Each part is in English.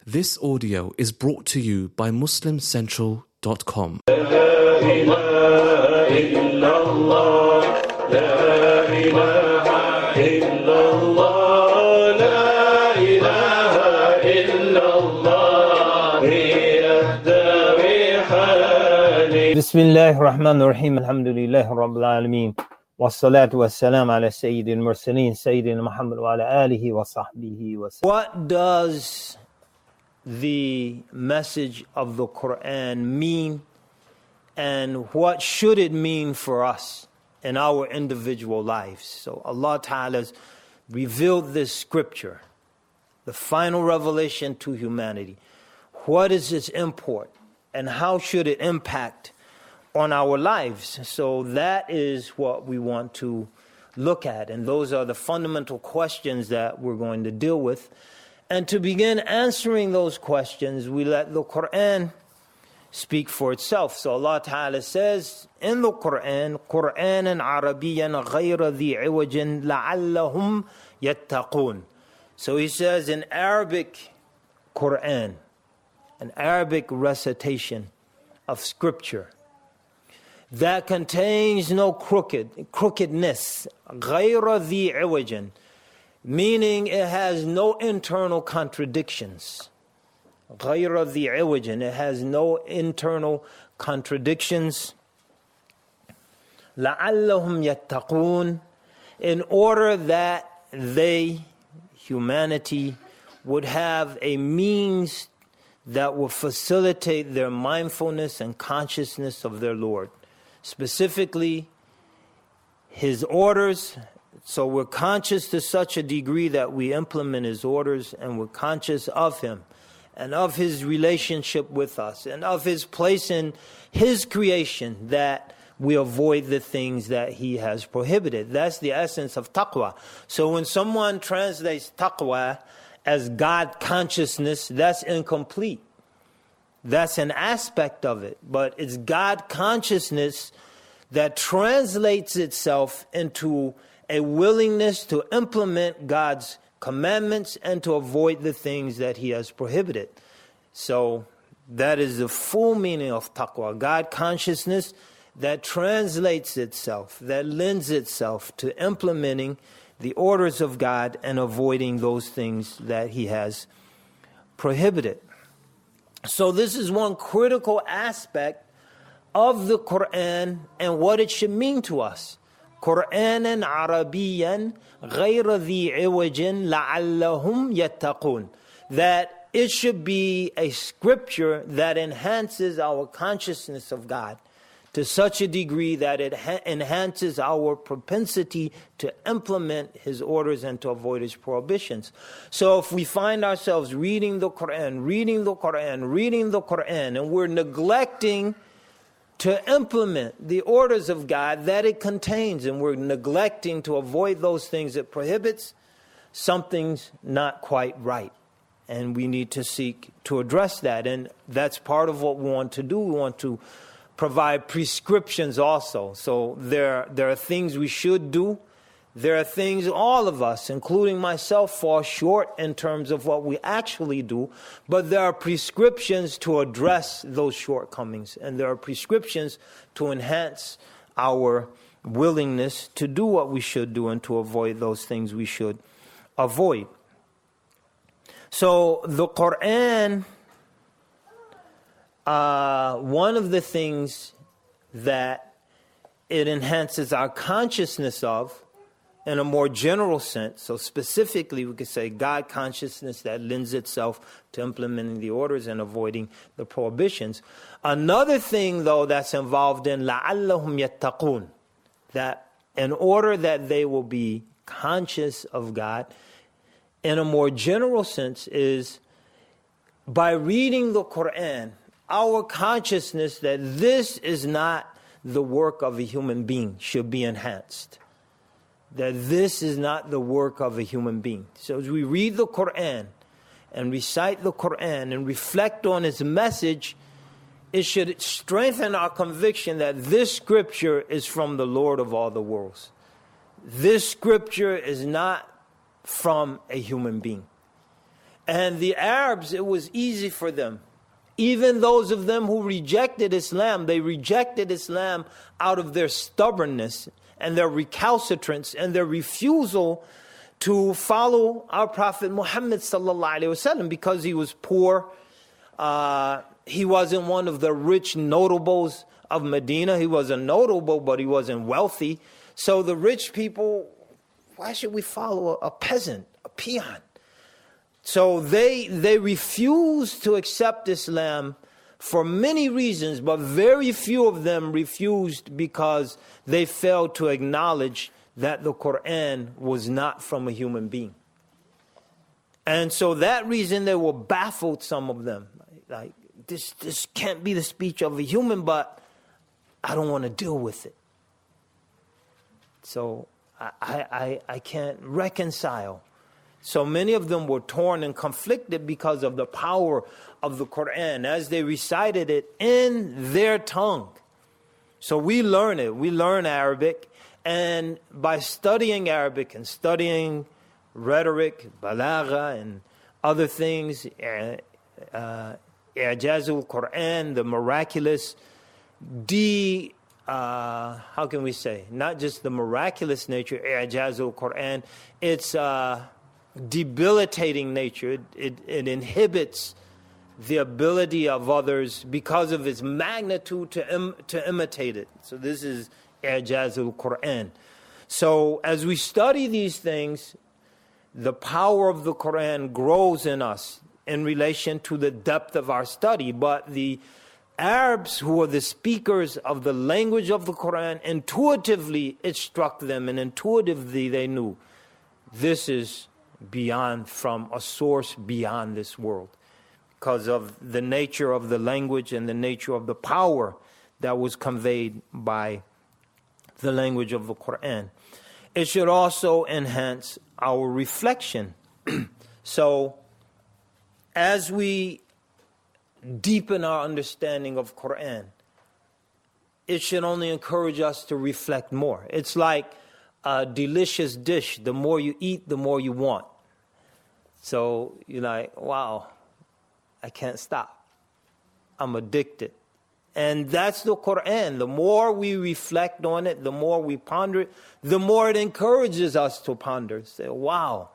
This audio is brought to you by MuslimCentral.com. Bismillahir Rahmanir Rahim. Alhamdulillahi Rabbil Alameen. Wassalatu wassalam ala Sayyidil Mursaleen, Sayyidina Muhammad wa ala alihi wa sahbihi wa sallam. What does the message of the Quran mean, and what should it mean for us in our individual lives? So Allah Ta'ala has revealed this scripture, the final revelation to humanity. What is its import, and how should it impact on our lives? So that is what we want to look at, and those are the fundamental questions that we're going to deal with. And to begin answering those questions, we let the Quran speak for itself. So Allah Ta'ala says in the Quran, Qur'anan Arabiyyan ghayra dhi iwajin la'allahum yattaqun. So He says in Arabic Quran, an Arabic recitation of scripture that contains no crookedness, ghayra dhi iwajin, meaning it has no internal contradictions. غَيْرَ ذِي عِوَجٍ, it has no internal contradictions. لَعَلَّهُمْ يَتَّقُونَ, in order that they, humanity, would have a means that will facilitate their mindfulness and consciousness of their Lord. Specifically, His orders. So we're conscious to such a degree that we implement His orders, and we're conscious of Him and of His relationship with us and of His place in His creation, that we avoid the things that He has prohibited. That's the essence of taqwa. So when someone translates taqwa as God consciousness, that's incomplete. That's an aspect of it, but it's God consciousness that translates itself into a willingness to implement God's commandments and to avoid the things that He has prohibited. So that is the full meaning of taqwa, God consciousness that translates itself, that lends itself to implementing the orders of God and avoiding those things that He has prohibited. So this is one critical aspect of the Quran and what it should mean to us. Qur'anan Arabiyyan ghayra dhi iwajin la'allahum yattaqun, that it should be a scripture that enhances our consciousness of God to such a degree that it enhances our propensity to implement His orders and to avoid His prohibitions. So if we find ourselves reading the Quran, and we're neglecting to implement the orders of God that it contains, and we're neglecting to avoid those things it prohibits, something's not quite right. And we need to seek to address that. And that's part of what we want to do. We want to provide prescriptions also. So there are things we should do. There are things all of us, including myself, fall short in terms of what we actually do. But there are prescriptions to address those shortcomings. And there are prescriptions to enhance our willingness to do what we should do and to avoid those things we should avoid. So the Quran, one of the things that it enhances our consciousness of, in a more general sense, so specifically we could say God consciousness that lends itself to implementing the orders and avoiding the prohibitions. Another thing, though, that's involved in لَعَلَّهُمْ يَتَّقُونَ, that in order that they will be conscious of God, in a more general sense, is by reading the Quran, our consciousness that this is not the work of a human being should be enhanced. That this is not the work of a human being. So as we read the Quran and recite the Quran and reflect on its message, it should strengthen our conviction that this scripture is from the Lord of all the worlds. This scripture is not from a human being. And the Arabs, it was easy for them. Even those of them who rejected Islam, they rejected Islam out of their stubbornness and their recalcitrance and their refusal to follow our Prophet Muhammad sallallahu alaihi wasallam, because he was poor. He wasn't one of the rich notables of Medina. He was a notable, but he wasn't wealthy. So the rich people, why should we follow a peasant, a peon? So they refused to accept Islam for many reasons, but very few of them refused because they failed to acknowledge that the Quran was not from a human being. And so that reason they were baffled, some of them. Like, this can't be the speech of a human, but I don't want to deal with it. So I can't reconcile. So many of them were torn and conflicted because of the power of the Quran as they recited it in their tongue. So we learn it. We learn Arabic. And by studying Arabic and studying rhetoric, balagha, and other things, I'jazul Quran, the miraculous, how can we say? Not just the miraculous nature, I'jazul Quran, it's debilitating nature. It inhibits the ability of others because of its magnitude to imitate it. So this is I'jazul Quran. So as we study these things, the power of the Quran grows in us in relation to the depth of our study. But the Arabs, who are the speakers of the language of the Quran, intuitively it struck them, and intuitively they knew this is beyond, from a source beyond this world, because of the nature of the language and the nature of the power that was conveyed by the language of the Quran. It should also enhance our reflection. So as we deepen our understanding of Quran, it should only encourage us to reflect more. It's like a delicious dish. The more you eat, the more you want. So you're like, wow, I can't stop. I'm addicted. And that's the Quran. The more we reflect on it, the more we ponder it, the more it encourages us to ponder. Say, wow,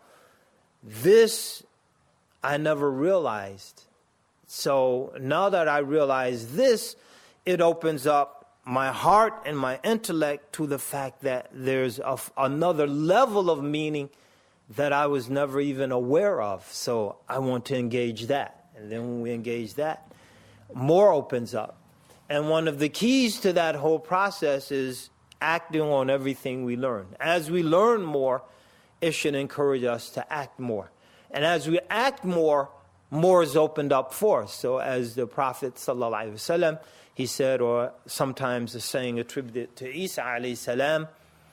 this I never realized. So now that I realize this, it opens up my heart and my intellect to the fact that there's another level of meaning that I was never even aware of. So I want to engage that. And then when we engage that, more opens up. And one of the keys to that whole process is acting on everything we learn. As we learn more, it should encourage us to act more. And as we act more, more is opened up for us. So as the Prophet ﷺ, he said, or sometimes a saying attributed to Isa alayhi salam,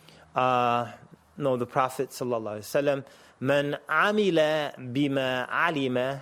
the Prophet ﷺ, Man amila bima alima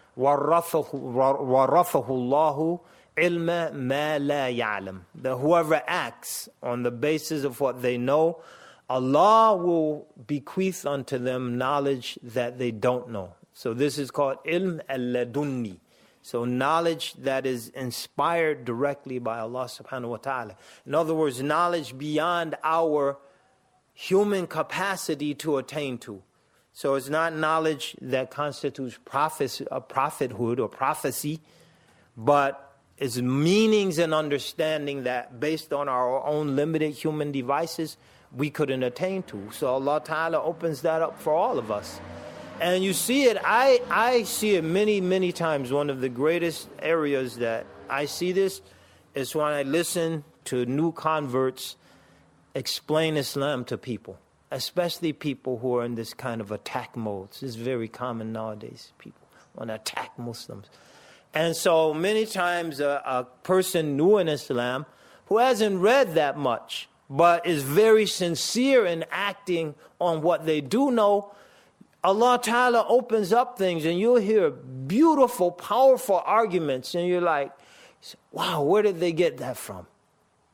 warafahu Allahu ilma ma la ya'lam. That whoever acts on the basis of what they know, Allah will bequeath unto them knowledge that they don't know. So this is called ilm al-ladunni. So knowledge that is inspired directly by Allah subhanahu wa ta'ala. In other words, knowledge beyond our human capacity to attain to. So it's not knowledge that constitutes prophethood or prophecy, but it's meanings and understanding that based on our own limited human devices, we couldn't attain to. So Allah Ta'ala opens that up for all of us. And you see it, I see it many, many times. One of the greatest areas that I see this is when I listen to new converts explain Islam to people, especially people who are in this kind of attack mode. This is very common nowadays. People want to attack Muslims. And so many times a person new in Islam who hasn't read that much, but is very sincere in acting on what they do know, Allah Ta'ala opens up things and you'll hear beautiful, powerful arguments and you're like, wow, where did they get that from?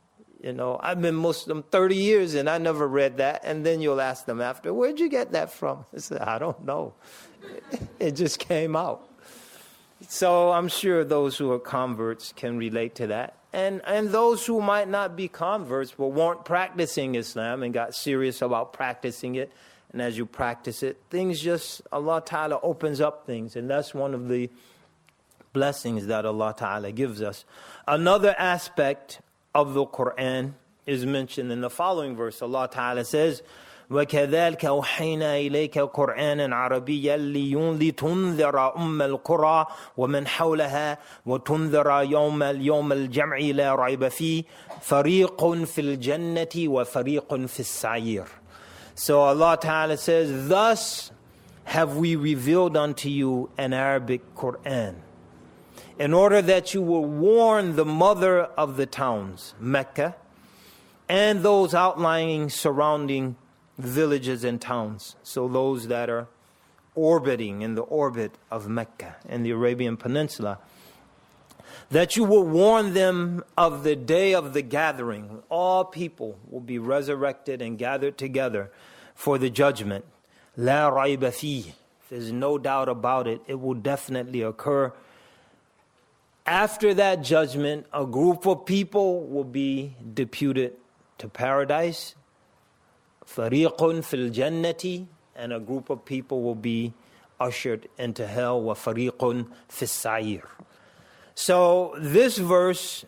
You know, I've been Muslim 30 years and I never read that. And then you'll ask them after, where'd you get that from? I said, I don't know. It just came out. So I'm sure those who are converts can relate to that. And those who might not be converts but weren't practicing Islam and got serious about practicing it. And as you practice it, things just, Allah Ta'ala opens up things. And that's one of the blessings that Allah Ta'ala gives us. Another aspect of the Quran is mentioned in the following verse. Allah Ta'ala says, وَكَذَلْكَ أَوْحَيْنَا إِلَيْكَ قُرْآنًا عَرَبِيًّا لِيُنذِرَ أُمَّ الْقُرَى وَمَنْ حَوْلَهَا وَتُنذِرَ يَوْمَ الْجَمْعِ لَا رَيْبَ فِيهِ فَرِيقٌ فِي الْجَنَّةِ وَفَرِيقٌ فِي السَّعِيرِ. So Allah Ta'ala says, thus have we revealed unto you an Arabic Quran, in order that you will warn the mother of the towns, Mecca, and those outlying surrounding villages and towns. So those that are orbiting in the orbit of Mecca and the Arabian Peninsula, that you will warn them of the day of the gathering. All people will be resurrected and gathered together for the judgment. La rayba fih. There's no doubt about it. It will definitely occur. After that judgment, a group of people will be deputed to paradise. Fariqun fil jannati, and a group of people will be ushered into hell. Wa fariqun fis sa'ir. So this verse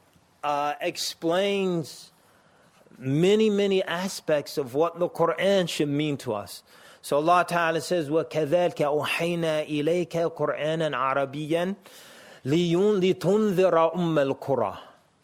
explains many aspects of what the Quran should mean to us. So Allah Ta'ala says, وَكَذَلْكَ أُوحَيْنَا إِلَيْكَ قُرْآنًا عَرَبِيًّا لِتُنذِرَ أُمَّ الْقُرَى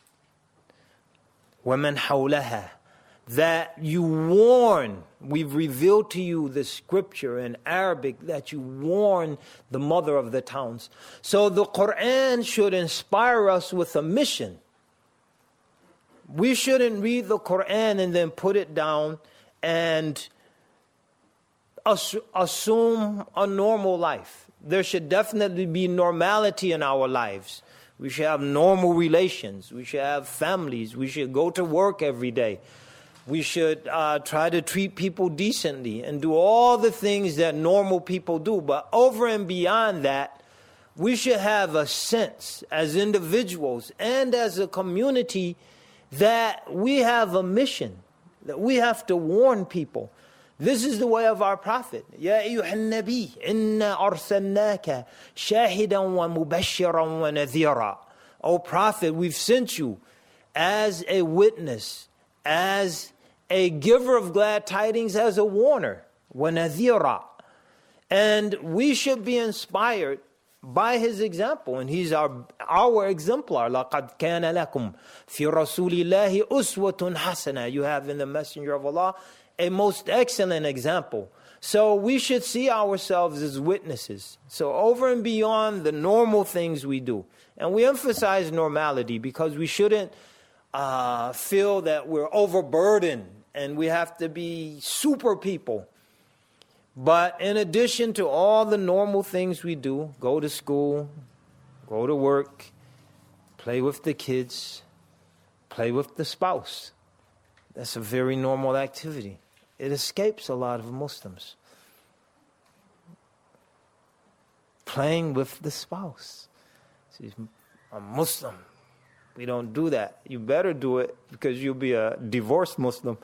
وَمَنْ حَوْلَهَا. That you warn, we've revealed to you the scripture in Arabic, that you warn the mother of the towns. So the Quran should inspire us with a mission. We shouldn't read the Quran and then put it down and assume a normal life. There should definitely be normality in our lives. We should have normal relations. We should have families. We should go to work every day. We should try to treat people decently and do all the things that normal people do. But over and beyond that, we should have a sense as individuals and as a community that we have a mission, that we have to warn people. This is the way of our Prophet. Ya ayyuhan nabi, inna arsalnaka shahidan wa mubashiran wa nadhira. O Prophet, we've sent you as a witness, as a giver of glad tidings, as a warner, wa nadhira. And we should be inspired by his example, and he's our exemplar. لَقَدْ كَانَ لَكُمْ فِي رَسُولِ اللَّهِ أُسْوَةٌ حَسَنَةٌ. You have in the Messenger of Allah a most excellent example. So we should see ourselves as witnesses. So over and beyond the normal things we do, and we emphasize normality because we shouldn't feel that we're overburdened and we have to be super people. But in addition to all the normal things we do, go to school, go to work, play with the kids, play with the spouse. That's a very normal activity. It escapes a lot of Muslims. Playing with the spouse. See, I'm Muslim. We don't do that. You better do it because you'll be a divorced Muslim.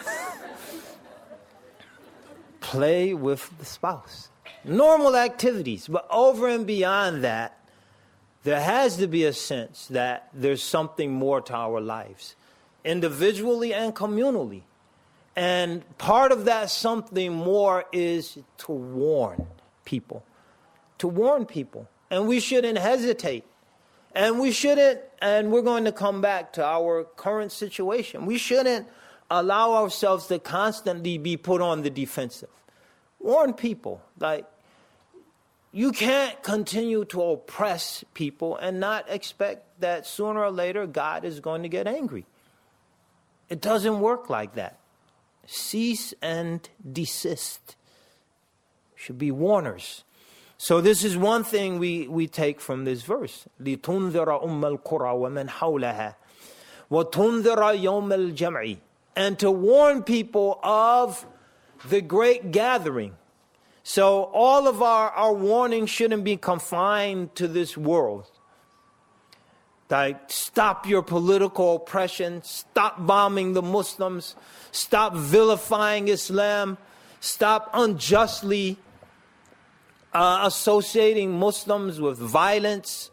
Play with the spouse. Normal activities. But over and beyond that, there has to be a sense that there's something more to our lives, individually and communally. And part of that something more is to warn people. To warn people. And we shouldn't hesitate. And we shouldn't, and we're going to come back to our current situation, we shouldn't allow ourselves to constantly be put on the defensive. Warn people. Like, you can't continue to oppress people and not expect that sooner or later God is going to get angry. It doesn't work like that. Cease and desist. Should be warners. So this is one thing we take from this verse. لِتُنذِرَ أُمَّ الْقُرَى وَمَنْ حَوْلَهَا وَتُنذِرَ يَوْمَ الْجَمْعِ, and to warn people of the great gathering. So all of our warnings shouldn't be confined to this world. Like, stop your political oppression, stop bombing the Muslims, stop vilifying Islam, stop unjustly associating Muslims with violence.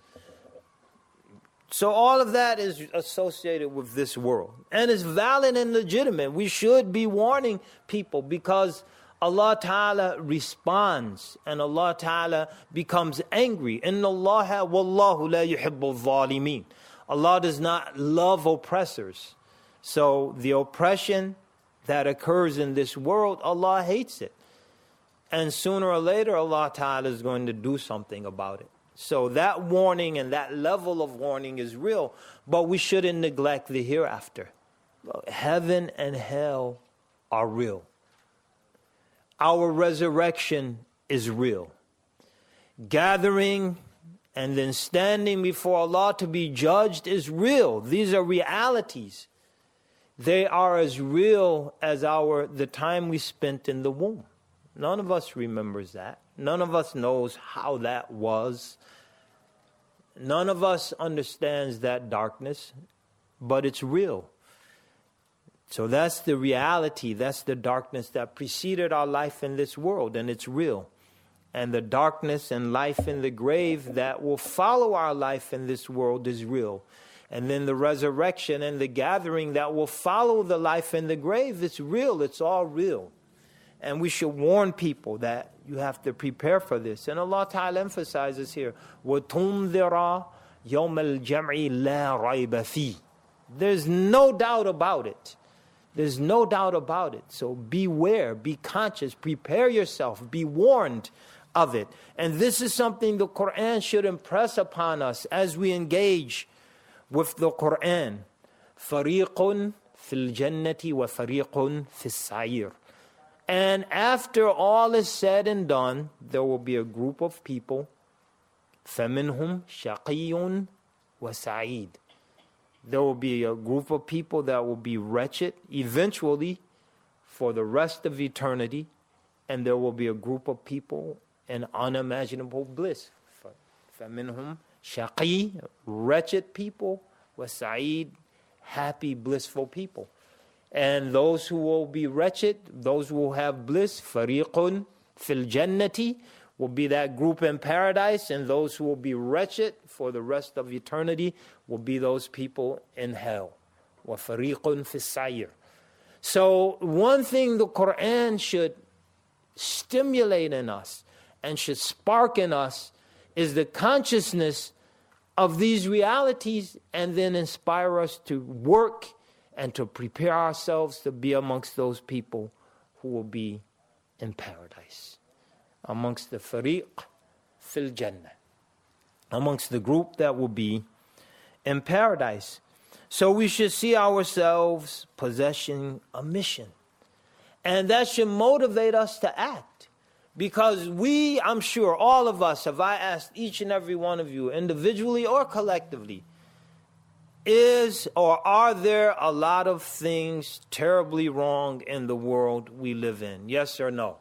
So all of that is associated with this world. And it's valid and legitimate. We should be warning people because Allah Ta'ala responds and Allah Ta'ala becomes angry. Inna Allah wallahu la yuhibbul zalimeen. Allah does not love oppressors. So the oppression that occurs in this world, Allah hates it. And sooner or later, Allah Ta'ala is going to do something about it. So that warning and that level of warning is real, but we shouldn't neglect the hereafter. Heaven and hell are real. Our resurrection is real. Gathering and then standing before Allah to be judged is real. These are realities. They are as real as the time we spent in the womb. None of us remembers that. None of us knows how that was. None of us understands that darkness, but it's real. So that's the reality, that's the darkness that preceded our life in this world, and it's real. And the darkness and life in the grave that will follow our life in this world is real. And then the resurrection and the gathering that will follow the life in the grave, it's real, it's all real. And we should warn people that you have to prepare for this. And Allah Ta'ala emphasizes here, وَتُنذِرَ يَوْمَ الْجَمْعِ لَا رَيْبَ فِيهِ. There's no doubt about it. There's no doubt about it. So beware, be conscious, prepare yourself, be warned of it. And this is something the Quran should impress upon us as we engage with the Quran. فَرِيقٌ فِي الْجَنَّةِ وَفَرِيقٌ فِي السَّعِيرِ. And after all is said and done, there will be a group of people, فَمِنْهُمْ شَقِيٌّ وَسَعِيدٌ. There will be a group of people that will be wretched eventually for the rest of eternity, and there will be a group of people in unimaginable bliss. فَمِنْهُمْ شَقِي, wretched people, وَسَعِيد, happy, blissful people. And those who will be wretched, those who will have bliss, فَرِيقٌ فِي الْجَنَّةِ, will be that group in paradise, and those who will be wretched for the rest of eternity will be those people in hell. وَفَرِيقٌ فِي السَّعِيرِ. So one thing the Quran should stimulate in us and should spark in us is the consciousness of these realities, and then inspire us to work and to prepare ourselves to be amongst those people who will be in paradise. Amongst the fariq fil jannah. Amongst the group that will be in paradise. So we should see ourselves possessing a mission. And that should motivate us to act. Because I'm sure all of us, if I asked each and every one of you, individually or collectively, are there a lot of things terribly wrong in the world we live in? Yes or no?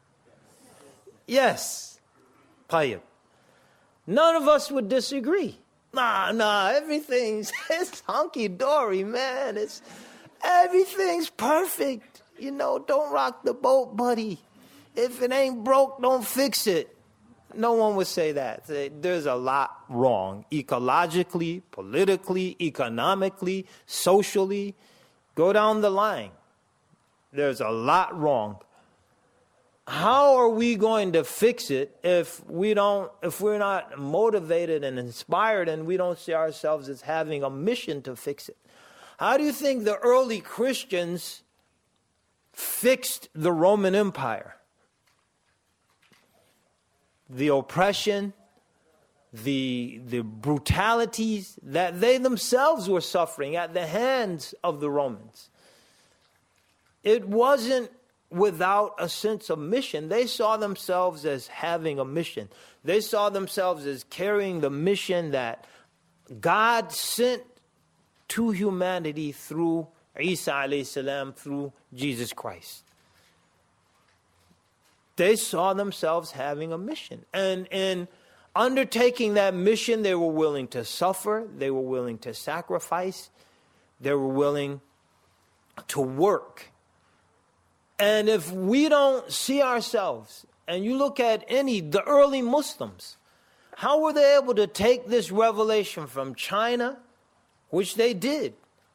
Yes. Tayyib. None of us would disagree. Nah, everything's it's hunky-dory, man. Everything's perfect. Don't rock the boat, buddy. If it ain't broke, don't fix it. No one would say that. There's a lot wrong. Ecologically, politically, economically, socially. Go down the line. There's a lot wrong. How are we going to fix it if we're not motivated and inspired, and we don't see ourselves as having a mission to fix it? How do you think the early Christians fixed the Roman Empire? The oppression, the brutalities that they themselves were suffering at the hands of the Romans. It wasn't without a sense of mission. They saw themselves as having a mission. They saw themselves as carrying the mission that God sent to humanity through Isa alayhi salam, through Jesus Christ. They saw themselves having a mission. And in undertaking that mission, they were willing to suffer, they were willing to sacrifice, they were willing to work. And if we don't see ourselves, and you look at the early Muslims, how were they able to take this revelation from China, which they did?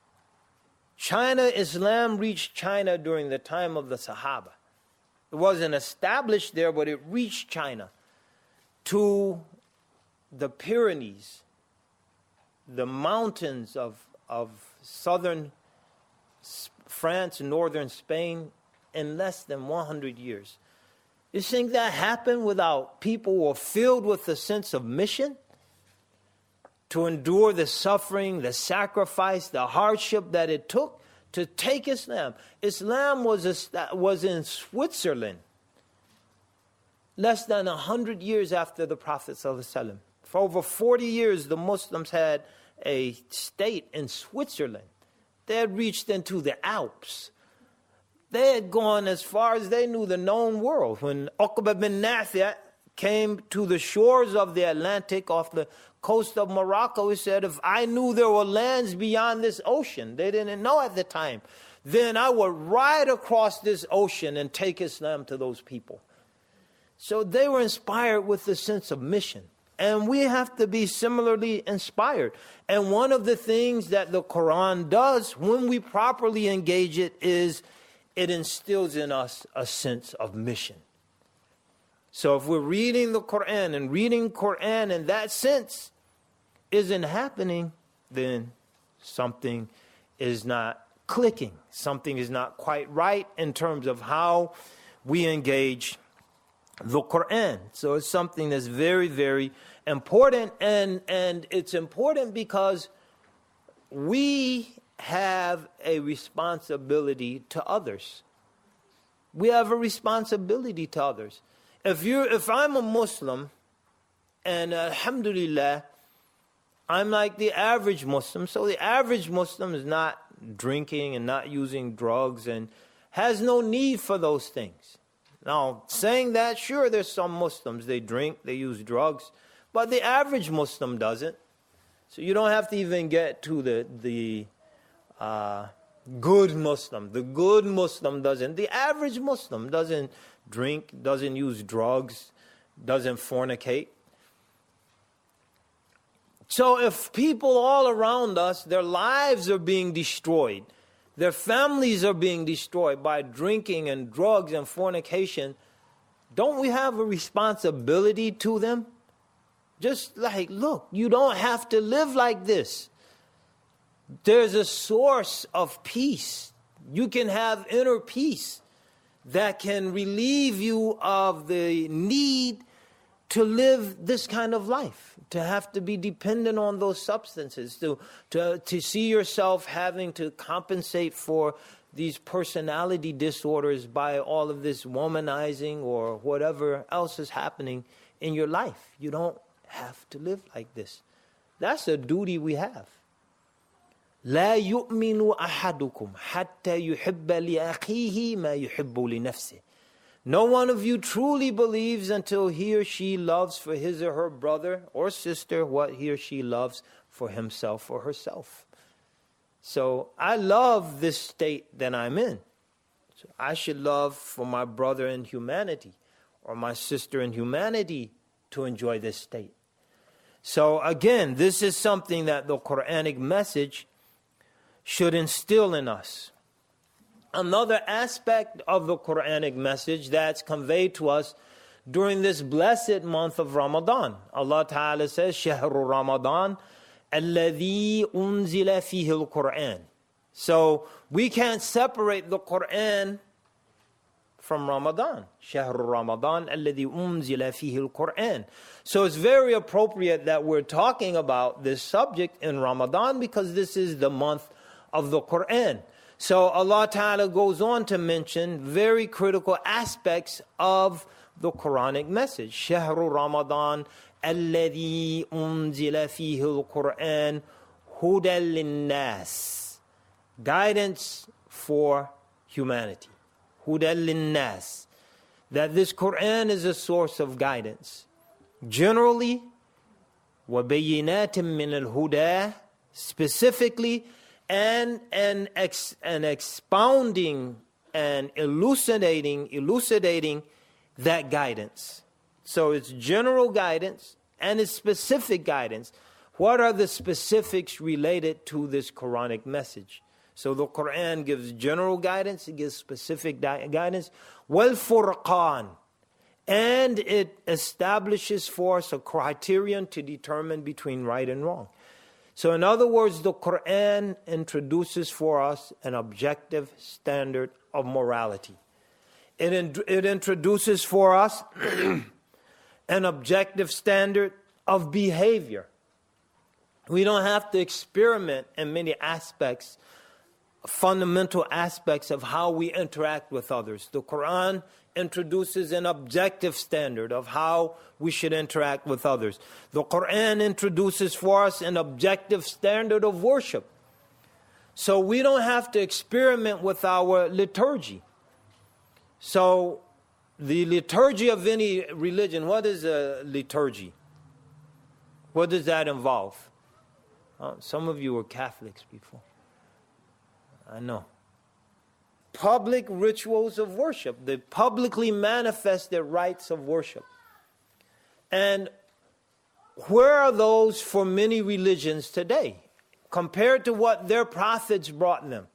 Islam reached China during the time of the Sahaba. It wasn't established there, but it reached China, to the Pyrenees, the mountains of southern France and northern Spain, in less than 100 years. You think that happened without people who were filled with the sense of mission? To endure the suffering, the sacrifice, the hardship that it took to take Islam. Islam was in Switzerland less than 100 years after the Prophet ﷺ. For over 40 years, the Muslims had a state in Switzerland. They had reached into the Alps. They had gone as far as they knew the known world. When Uqba bin Nafi' came to the shores of the Atlantic off the coast of Morocco, he said, if I knew there were lands beyond this ocean, they didn't know at the time, then I would ride across this ocean and take Islam to those people. So they were inspired with the sense of mission. And we have to be similarly inspired. And one of the things that the Quran does when we properly engage it is it instills in us a sense of mission. So if we're reading the Quran and reading Quran in that sense isn't happening, then something is not clicking. Something is not quite right in terms of how we engage the Quran. So it's something that's very, very important. And it's important because we have a responsibility to others. We have a responsibility to others. If I'm a Muslim, and alhamdulillah, I'm like the average Muslim, so the average Muslim is not drinking and not using drugs and has no need for those things. Now, saying that, sure, there's some Muslims, they drink, they use drugs, but the average Muslim doesn't. So you don't have to even get to the good Muslim. The good Muslim doesn't. The average Muslim doesn't drink, doesn't use drugs, doesn't fornicate. So if people all around us, their lives are being destroyed, their families are being destroyed by drinking and drugs and fornication, don't we have a responsibility to them? Just like, look, you don't have to live like this. There's a source of peace. You can have inner peace that can relieve you of the need to live this kind of life, to have to be dependent on those substances, to see yourself having to compensate for these personality disorders by all of this womanizing or whatever else is happening in your life. You don't have to live like this. That's a duty we have. لا يؤمن أحدكم حتى يحب لأخيه ما يحب لنفسه. No one of you truly believes until he or she loves for his or her brother or sister what he or she loves for himself or herself. So I love this state that I'm in. So I should love for my brother in humanity or my sister in humanity to enjoy this state. So again, this is something that the Quranic message should instill in us. Another aspect of the Quranic message that's conveyed to us during this blessed month of Ramadan. Allah Ta'ala says, شَهْرُ رَمَضَانَ الَّذِي أُنزِلَ فِيهِ الْقُرْآنِ. So we can't separate the Quran from Ramadan. شَهْرُ رَمَضَانَ الَّذِي أُنزِلَ فِيهِ الْقُرْآنِ. So it's very appropriate that we're talking about this subject in Ramadan because this is the month of the Quran. So Allah Ta'ala goes on to mention very critical aspects of the Quranic message. شهر رمضان الذي أنزل فيه القرآن هُدًى لِلنَّاسِ, guidance for humanity. هُدًى لِلنَّاسِ, that this Quran is a source of guidance. Generally, وَبَيِّنَاتٍ مِّنَ الْهُدَى, specifically, and expounding and elucidating that guidance. So it's general guidance and it's specific guidance. What are the specifics related to this Quranic message? So the Quran gives general guidance, it gives specific guidance. وَالْفُرْقَانِ, and it establishes for us a criterion to determine between right and wrong. So in other words, the Quran introduces for us an objective standard of morality. It introduces for us an objective standard of behavior. We don't have to experiment in many aspects, fundamental aspects of how we interact with others. The Quran introduces an objective standard of how we should interact with others. The Quran introduces for us an objective standard of worship. So we don't have to experiment with our liturgy. So the liturgy of any religion, what is a liturgy? What does that involve? Some of you were Catholics before. I know. Public rituals of worship. They publicly manifest their rites of worship. And where are those for many religions today? Compared to what their prophets brought them.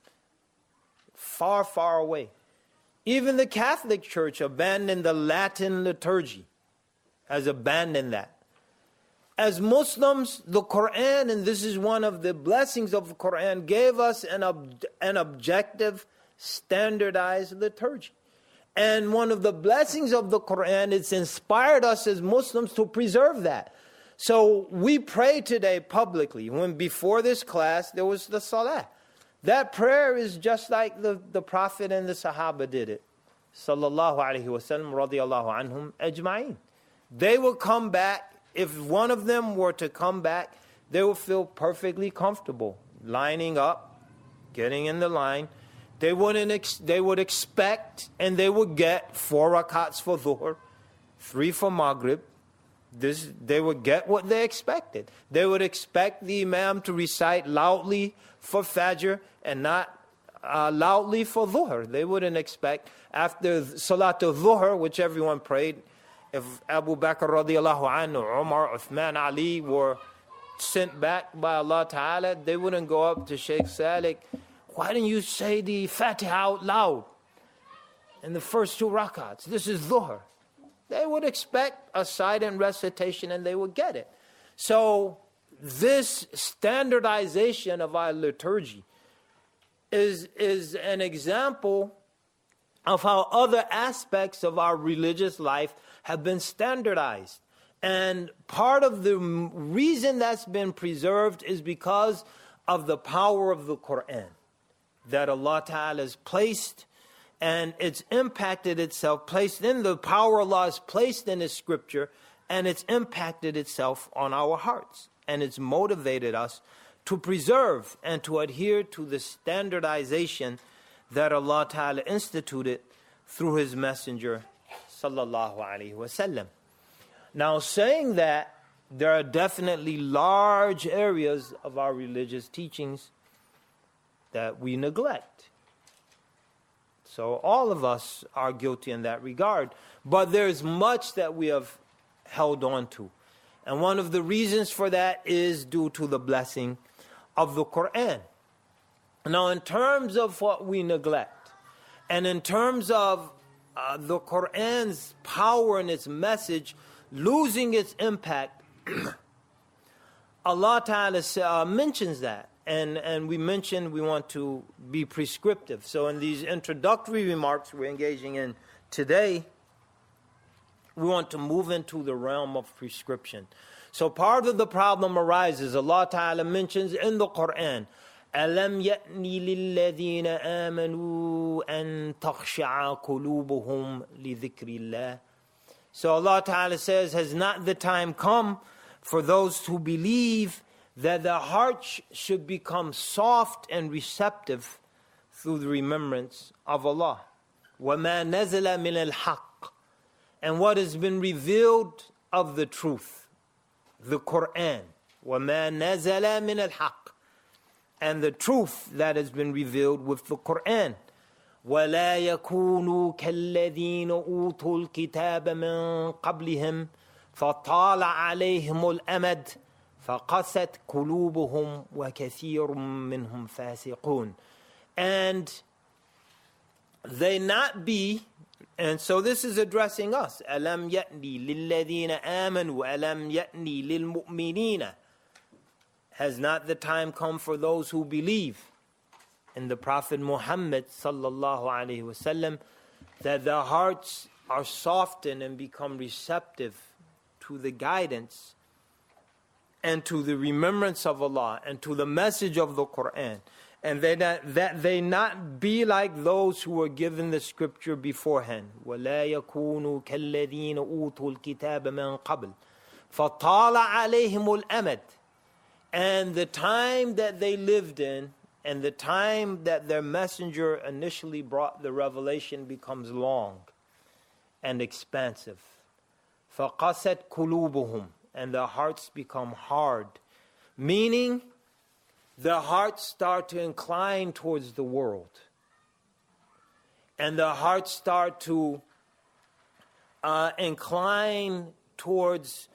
Far, far away. Even the Catholic Church abandoned the Latin liturgy. Has abandoned that. As Muslims, the Quran, and this is one of the blessings of the Quran, gave us an objective, standardized liturgy. And one of the blessings of the Quran, it's inspired us as Muslims to preserve that. So we pray today publicly. When before this class, there was the Salah. That prayer is just like the Prophet and the Sahaba did it. Sallallahu alayhi wa sallam, radiyallahu anhum ajma'in. They will come back. If one of them were to come back, they will feel perfectly comfortable lining up, getting in the line. They would expect and they would get 4 rakats for Dhuhr, 3 for Maghrib. They would get what they expected. They would expect the Imam to recite loudly for Fajr and not loudly for Dhuhr. They wouldn't expect after Salatul Dhuhr, which everyone prayed. If Abu Bakr radiallahu anhu, Umar, Uthman, Ali were sent back by Allah Ta'ala, they wouldn't go up to Sheikh Salik. Why didn't you say the Fatiha out loud in the first 2 rakats? This is Dhuhr. They would expect a silent recitation and they would get it. So this standardization of our liturgy is an example of how other aspects of our religious life have been standardized. And part of the reason that's been preserved is because of the power of the Quran that Allah Ta'ala has placed, and it's impacted itself, placed in the power Allah has placed in His scripture, and it's impacted itself on our hearts. And it's motivated us to preserve and to adhere to the standardization that Allah Ta'ala instituted through His Messenger Sallallahu Alaihi Wasallam. Now, saying that, there are definitely large areas of our religious teachings that we neglect. So all of us are guilty in that regard. But there's much that we have held on to. And one of the reasons for that is due to the blessing of the Quran. Now, in terms of what we neglect, and in terms of the Quran's power and its message losing its impact, Allah Ta'ala mentions that. And we mentioned we want to be prescriptive. So in these introductory remarks we're engaging in today, we want to move into the realm of prescription. So part of the problem arises, Allah Ta'ala mentions in the Quran, أَلَمْ يَأْنِ لِلَّذِينَ آمَنُوا أَن تَخْشَعَ قُلُوبُهُمْ لِذِكْرِ اللَّهِ. So Allah Ta'ala says, has not the time come for those who believe that the heart should become soft and receptive through the remembrance of Allah. وَمَا نَزَلَ مِنَ الْحَقِّ, and what has been revealed of the truth, the Quran. وَمَا نَزَلَ مِنَ الْحَقِّ, and the truth that has been revealed with the Quran. وَلَا يَكُونُوا كَالَّذِينَ أُوتُوا الْكِتَابَ مِنْ قَبْلِهِمْ فَطَالَ عَلَيْهِمُ الْأَمَدُ فَقَسَتْ قُلُوبُهُمْ وَكَثِيرٌ مِّنْهُمْ فَاسِقُونَ. And they not be, and so this is addressing us. أَلَمْ يَأْنِ لِلَّذِينَ آمَنُوا أَلَمْ يَأْنِ لِلْمُؤْمِنِينَ. Has not the time come for those who believe in the Prophet Muhammad sallallahu alaihi wasallam, that their hearts are softened and become receptive to the guidance and to the remembrance of Allah and to the message of the Quran, and that they not be like those who were given the scripture beforehand. وَلَا يَكُونُوا كَالَّذِينَ أُوتُوا الْكِتَابَ مِنْ قَبْلِ فَطَالَ عَلَيْهِمُ الْأَمَدُ. And the time that they lived in and the time that their messenger initially brought the revelation becomes long and expansive. فَقَسَتْ قُلُوبُهُمْ, and their hearts become hard, meaning their hearts start to incline towards the world, and their hearts start to incline towards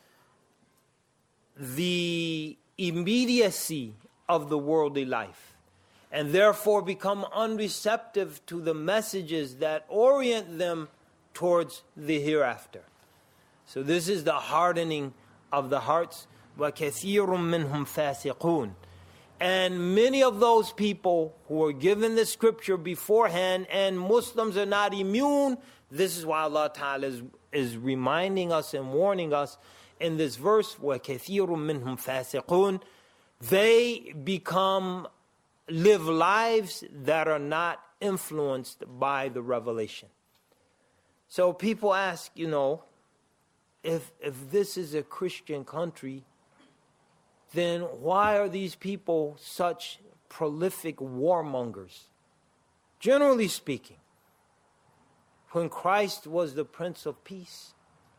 the immediacy of the worldly life, and therefore become unreceptive to the messages that orient them towards the hereafter. So this is the hardening of the hearts. وَكَثِيرٌ مِّنْهُمْ فَاسِقُونَ. And many of those people who were given the scripture beforehand, and Muslims are not immune. This is why Allah Ta'ala is reminding us and warning us in this verse, وَكَثِيرٌ مِّنْهُمْ فَاسِقُونَ. They live lives that are not influenced by the revelation. So people ask, if this is a Christian country, then why are these people such prolific warmongers? Generally speaking, when Christ was the Prince of Peace.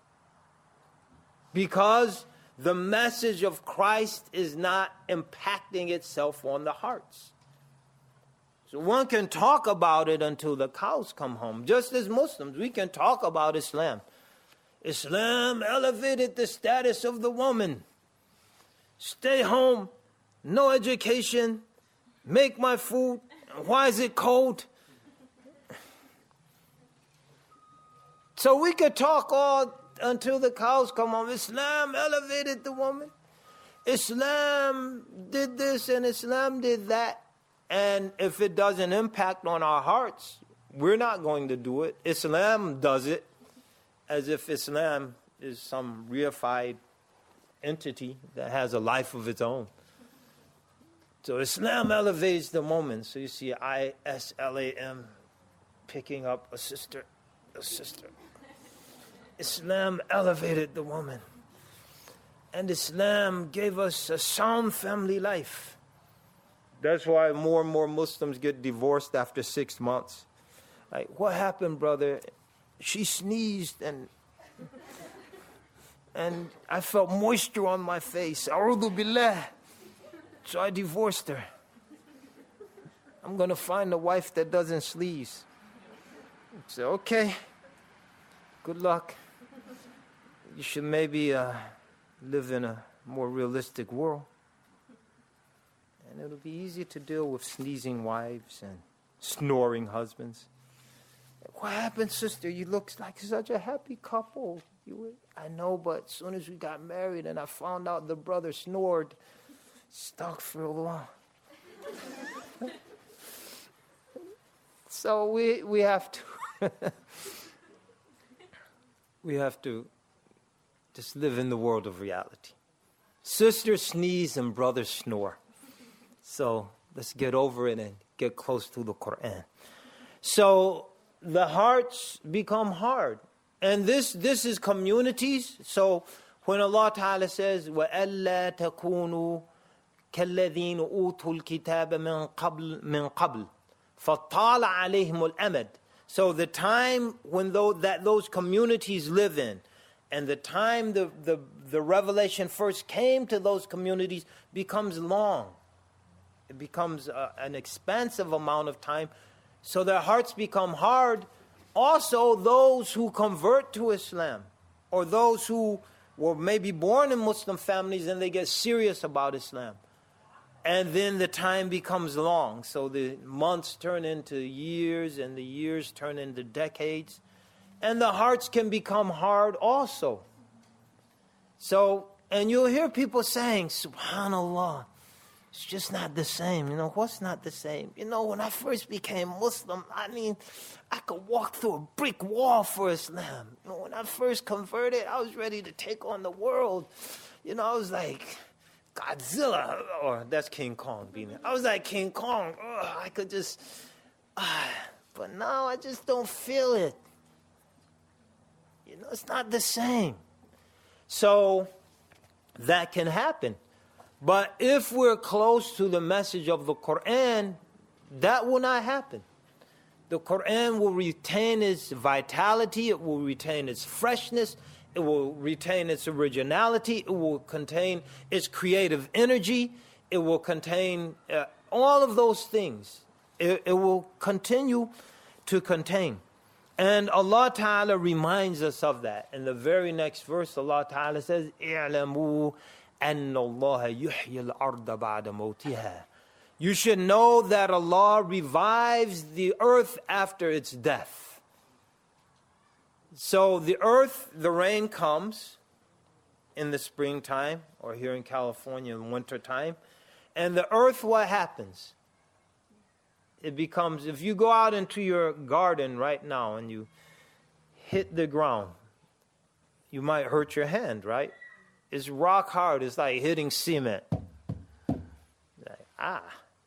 Because the message of Christ is not impacting itself on the hearts. So one can talk about it until the cows come home. Just as Muslims, we can talk about Islam. Islam elevated the status of the woman. Stay home, no education, make my food. Why is it cold? So we could talk all until the cows come home. Islam elevated the woman. Islam did this and Islam did that. And if it doesn't impact on our hearts, we're not going to do it. Islam does it as if Islam is some reified entity that has a life of its own. So Islam elevates the moment. So you see ISLAM picking up a sister. Islam elevated the woman. And Islam gave us a sound family life. That's why more and more Muslims get divorced after 6 months. Like, what happened, brother? She sneezed and I felt moisture on my face. A'udhu billah. So I divorced her. I'm going to find a wife that doesn't sneeze. I said, okay, good luck. You should maybe live in a more realistic world. And it'll be easier to deal with sneezing wives and snoring husbands. What happened, sister? You look like such a happy couple. I know, but as soon as we got married and I found out the brother snored, stuck for a while. So we have to we have to just live in the world of reality. Sisters sneeze and brothers snore. So let's get over it and get close to the Quran. So the hearts become hard. And this is communities. So when Allah Ta'ala says, وَأَلَّا تَكُونُوا كالذين أوتوا الكتاب من قبل فطال عليهم الأمد. So the time when those communities live in, and the time the revelation first came to those communities becomes long. It becomes an expansive amount of time. So their hearts become hard. Also, those who convert to Islam, or those who were maybe born in Muslim families and they get serious about Islam. And then the time becomes long. So the months turn into years, and the years turn into decades. And the hearts can become hard also. So, and you'll hear people saying, SubhanAllah, it's just not the same. You know, what's not the same? You know, when I first became Muslim, I mean, I could walk through a brick wall for Islam. You know, when I first converted, I was ready to take on the world. You know, I was like Godzilla, or that's King Kong being there. I was like King Kong. I could just, but now I just don't feel it. You know, it's not the same. So that can happen. But if we're close to the message of the Quran, that will not happen. The Quran will retain its vitality, it will retain its freshness, it will retain its originality, it will contain its creative energy, it will contain all of those things. It will continue to contain. And Allah Ta'ala reminds us of that. In the very next verse, Allah Ta'ala says, "I'lamu anna Allah yuhyi al-arda ba'da mawtiha." You should know that Allah revives the earth after its death. So the earth, the rain comes in the springtime, or here in California in wintertime. And the earth, what happens? It becomes, if you go out into your garden right now and you hit the ground, you might hurt your hand, right? It's rock hard. It's like hitting cement. Like,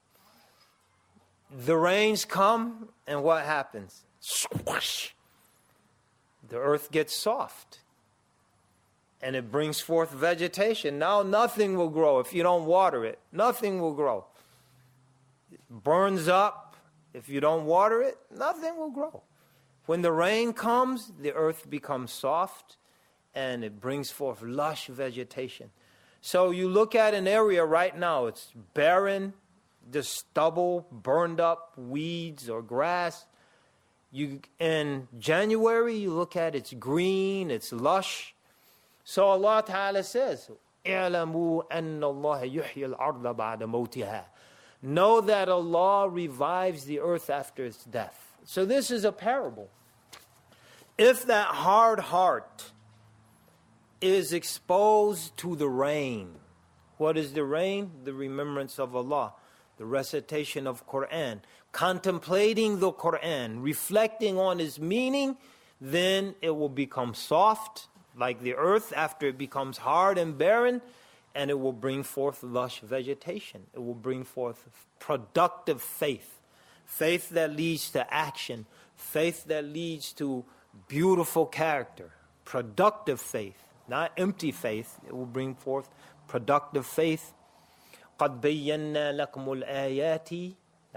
The rains come, and what happens? Squash. The earth gets soft. And it brings forth vegetation. Now nothing will grow if you don't water it. Nothing will grow. It burns up. If you don't water it, nothing will grow. When the rain comes, the earth becomes soft and it brings forth lush vegetation. So you look at an area right now, it's barren, just stubble, burned up weeds or grass. In January, you look at it's green, it's lush. So Allah Ta'ala says, "I'lamu anna Allah yuhyi al-arda ba'da mawtiha." Know that Allah revives the earth after its death. So this is a parable. If that hard heart is exposed to the rain, what is the rain? The remembrance of Allah, the recitation of Quran, contemplating the Quran, reflecting on its meaning, then it will become soft like the earth after it becomes hard and barren. And it will bring forth lush vegetation. It will bring forth productive faith. Faith that leads to action. Faith that leads to beautiful character. Productive faith, not empty faith. It will bring forth productive faith. قَدْ بَيَّنَّا لَكُمُ الْآيَاتِ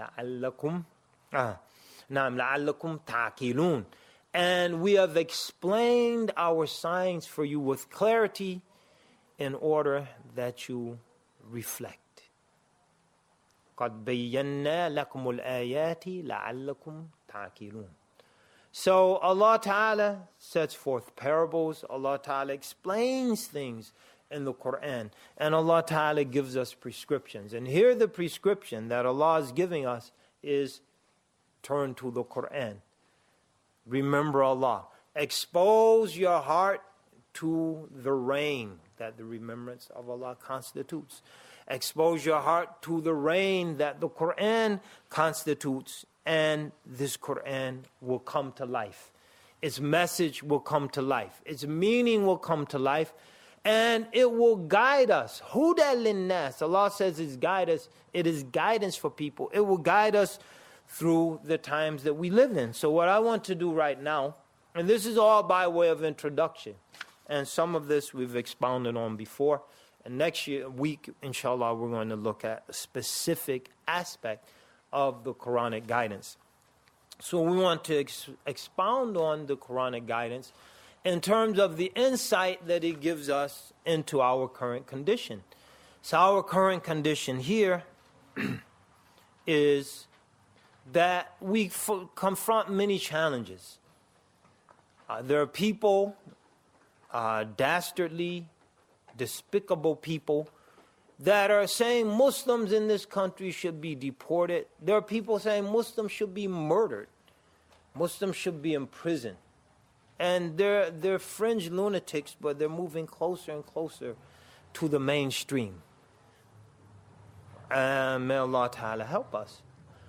لَعَلَّكُمْ تَعْقِلُونَ. And we have explained our signs for you with clarity, in order that you reflect. قَدْ بَيَّنَّا لَكُمُ الْآيَاتِ لَعَلَّكُمْ تَعْقِلُونَ. So Allah Ta'ala sets forth parables. Allah Ta'ala explains things in the Quran. And Allah Ta'ala gives us prescriptions. And here the prescription that Allah is giving us is turn to the Quran. Remember Allah. Expose your heart to the rain that the remembrance of Allah constitutes. Expose your heart to the rain that the Quran constitutes, and this Quran will come to life. Its message will come to life. Its meaning will come to life, and it will guide us. Huda linnas. Allah says it's guide us. It is guidance for people. It will guide us through the times that we live in. So what I want to do right now, and this is all by way of introduction, and some of this we've expounded on before, And next week, inshallah, we're going to look at a specific aspect of the Quranic guidance. So we want to expound on the Quranic guidance in terms of the insight that it gives us into our current condition. So our current condition here is that we confront many challenges. There are people, dastardly, despicable people, that are saying Muslims in this country should be deported. There are people saying Muslims should be murdered. Muslims should be imprisoned. And they're fringe lunatics, but they're moving closer and closer to the mainstream. And may Allah Ta'ala help us.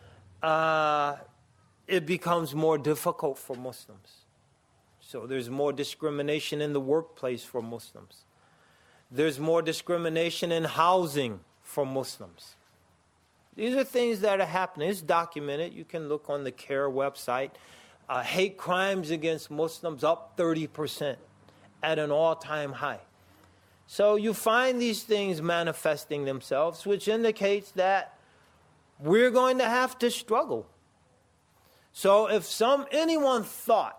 It becomes more difficult for Muslims. So there's more discrimination in the workplace for Muslims. There's more discrimination in housing for Muslims. These are things that are happening. It's documented. You can look on the CARE website. Hate crimes against Muslims up 30% at an all-time high. So you find these things manifesting themselves, which indicates that we're going to have to struggle. So if anyone thought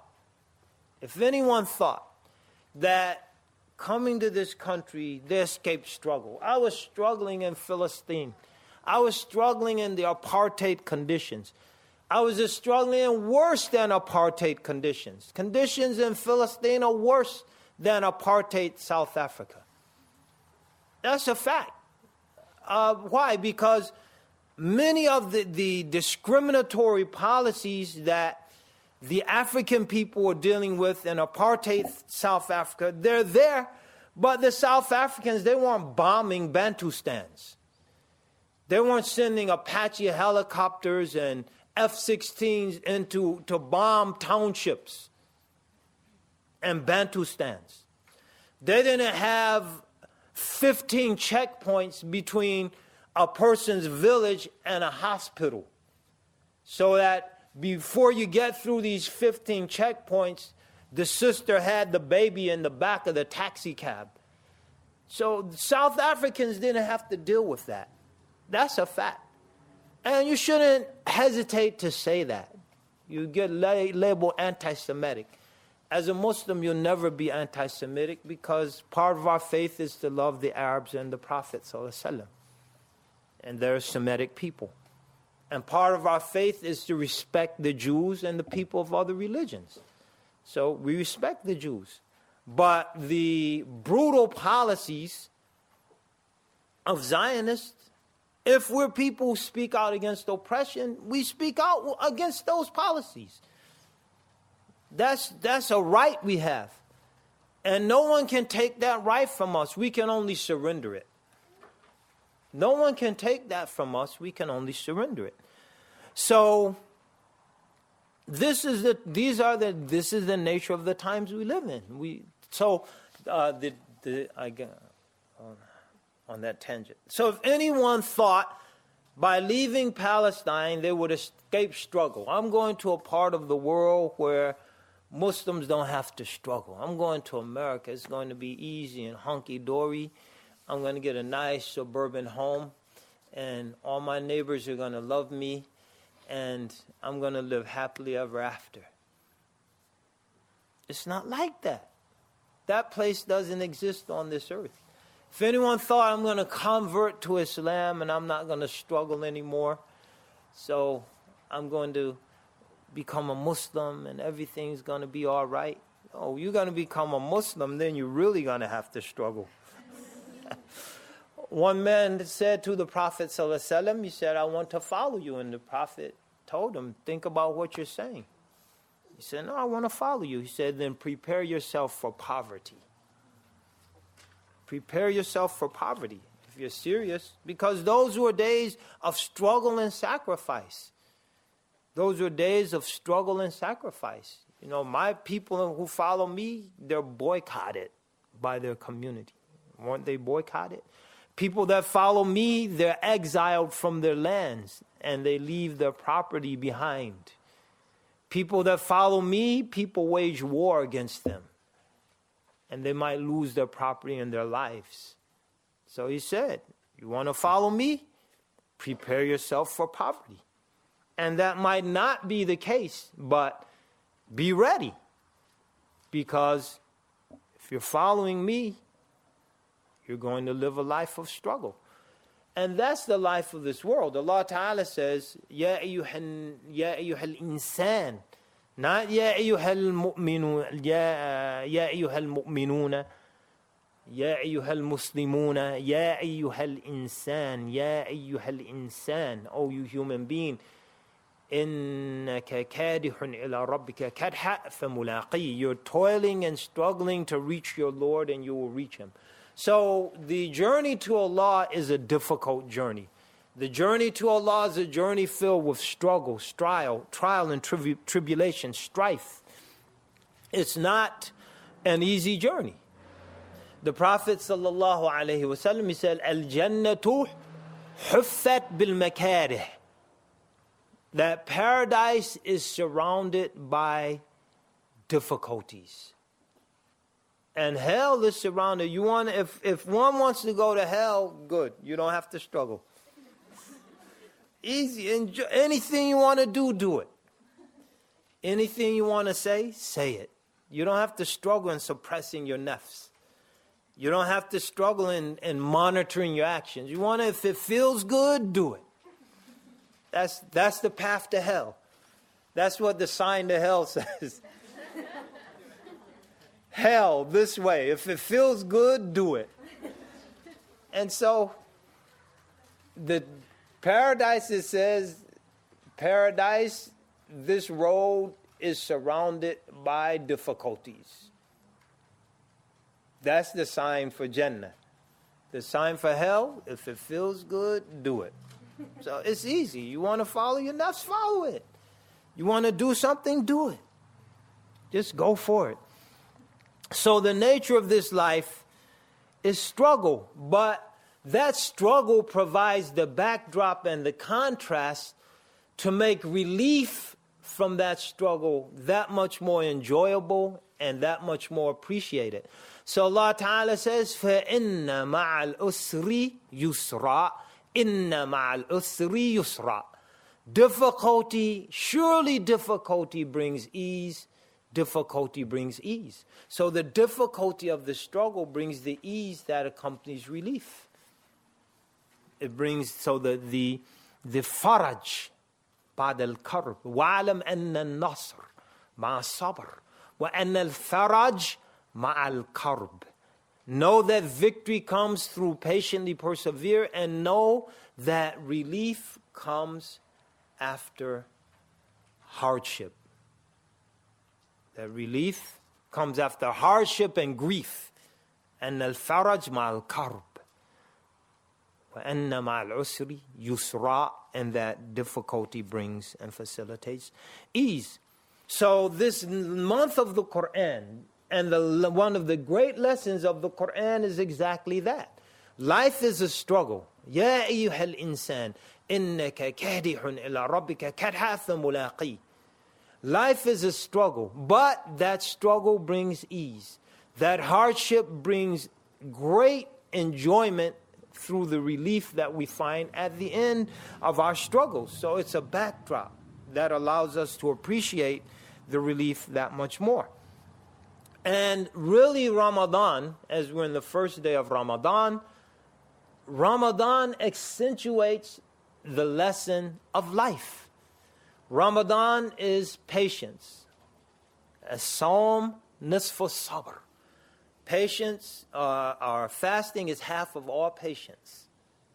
that coming to this country, they escaped struggle. I was struggling in Palestine. I was struggling in the apartheid conditions. I was just struggling in worse than apartheid conditions. Conditions in Palestine are worse than apartheid South Africa. That's a fact. Why? Because many of the discriminatory policies that the African people were dealing with in apartheid South Africa, they're there, but the South Africans, they weren't bombing Bantustans. They weren't sending Apache helicopters and F-16s to bomb townships and Bantustans. They didn't have 15 checkpoints between a person's village and a hospital, so that before you get through these 15 checkpoints, the sister had the baby in the back of the taxi cab. So South Africans didn't have to deal with that. That's a fact. And you shouldn't hesitate to say that. You get labeled anti-Semitic. As a Muslim, you'll never be anti-Semitic, because part of our faith is to love the Arabs and the Prophet ﷺ. And they're Semitic people. And part of our faith is to respect the Jews and the people of other religions. So we respect the Jews. But the brutal policies of Zionists, if we're people who speak out against oppression, we speak out against those policies. That's a right we have. And no one can take that right from us. We can only surrender it. No one can take that from us. We can only surrender it. So this is the nature of the times we live in. I got on that tangent. So if anyone thought by leaving Palestine they would escape struggle, I'm going to a part of the world where Muslims don't have to struggle. I'm going to America. It's going to be easy and hunky-dory. I'm going to get a nice suburban home, and all my neighbors are going to love me, and I'm going to live happily ever after. It's not like that. That place doesn't exist on this earth. If anyone thought I'm going to convert to Islam and I'm not going to struggle anymore, so I'm going to become a Muslim and everything's going to be all right. Oh, you're going to become a Muslim, then you're really going to have to struggle. One man said to the Prophet ﷺ, he said, I want to follow you. And the Prophet told him, think about what you're saying. He said, no, I want to follow you. He said, then prepare yourself for poverty. Prepare yourself for poverty, if you're serious. Because those were days of struggle and sacrifice. Those were days of struggle and sacrifice. You know, my people who follow me, they're boycotted by their community. Weren't they boycotted? People that follow me, they're exiled from their lands and they leave their property behind. People that follow me, people wage war against them and they might lose their property and their lives. So he said, you want to follow me? Prepare yourself for poverty. And that might not be the case, but be ready. Because if you're following me, you're going to live a life of struggle. And that's the life of this world. Allah Ta'ala says, Ya ayyuhal insan. Not Ya ayyuhal mu'minun, Ya ayyuhal mu'minuna, Ya ayyuhal muslimuna, Ya ayyuhal insan, Ya ayyuhal insan. Oh, you human being. إِنَّكَ كَادِحٌ إِلَىٰ رَبِّكَ كَدْحًا فَمُلَاقِيهِ. You're toiling and struggling to reach your Lord, and you will reach Him. So the journey to Allah is a difficult journey. The journey to Allah is a journey filled with struggle, trial and tribulation, strife. It's not an easy journey. The Prophet ﷺ, he said, Al-Jannatu huffat bil-makarih. That paradise is surrounded by difficulties. And hell is surrounded. If one wants to go to hell, good. You don't have to struggle. Easy. Enjoy. Anything you want to do it. Anything you want to say it. You don't have to struggle in suppressing your nafs. You don't have to struggle in monitoring your actions. You want to, if it feels good, do it. That's the path to hell. That's what the sign to hell says. Hell, this way. If it feels good, do it. And so, the paradise, it says, paradise, this road is surrounded by difficulties. That's the sign for Jannah. The sign for hell, if it feels good, do it. So it's easy. You want to follow your nafs, follow it. You want to do something, do it. Just go for it. So the nature of this life is struggle, but that struggle provides the backdrop and the contrast to make relief from that struggle that much more enjoyable and that much more appreciated. So Allah Ta'ala says, فَإِنَّ مَعَ الْأُسْرِ يُسْرًا إِنَّ مَعَ الْأُسْرِ يُسْرًا. Difficulty, surely difficulty brings ease. Difficulty brings ease. So the difficulty of the struggle brings the ease that accompanies relief. It brings, so the faraj, بعد الكرب. وَعَلَمْ أَنَّ النَّصْرَ مَعَ الصَّبْرِ وَأَنَّ الْفَرَجْ مَعَ الْكَرْبِ. Know that victory comes through patiently persevere, and know that relief comes after hardship. That relief comes after hardship and grief. And al-faraj ma'al-karb. وَأَنَّ مَعَ الْعُسْرِ يُسْرًا. And that difficulty brings and facilitates ease. So this month of the Quran, and one of the great lessons of the Quran is exactly that. Life is a struggle. يَا أَيُّهَا الْإِنسَانِ إِنَّكَ كَادِحٌ إِلَىٰ رَبِّكَ كَدْحًا فَمُلَاقِيهِ. Life is a struggle, but that struggle brings ease. That hardship brings great enjoyment through the relief that we find at the end of our struggles. So it's a backdrop that allows us to appreciate the relief that much more. And really Ramadan, as we're in the first day of Ramadan, Ramadan accentuates the lesson of life. Ramadan is patience. As-sawm nisfu sabr. Patience, our fasting is half of all patience.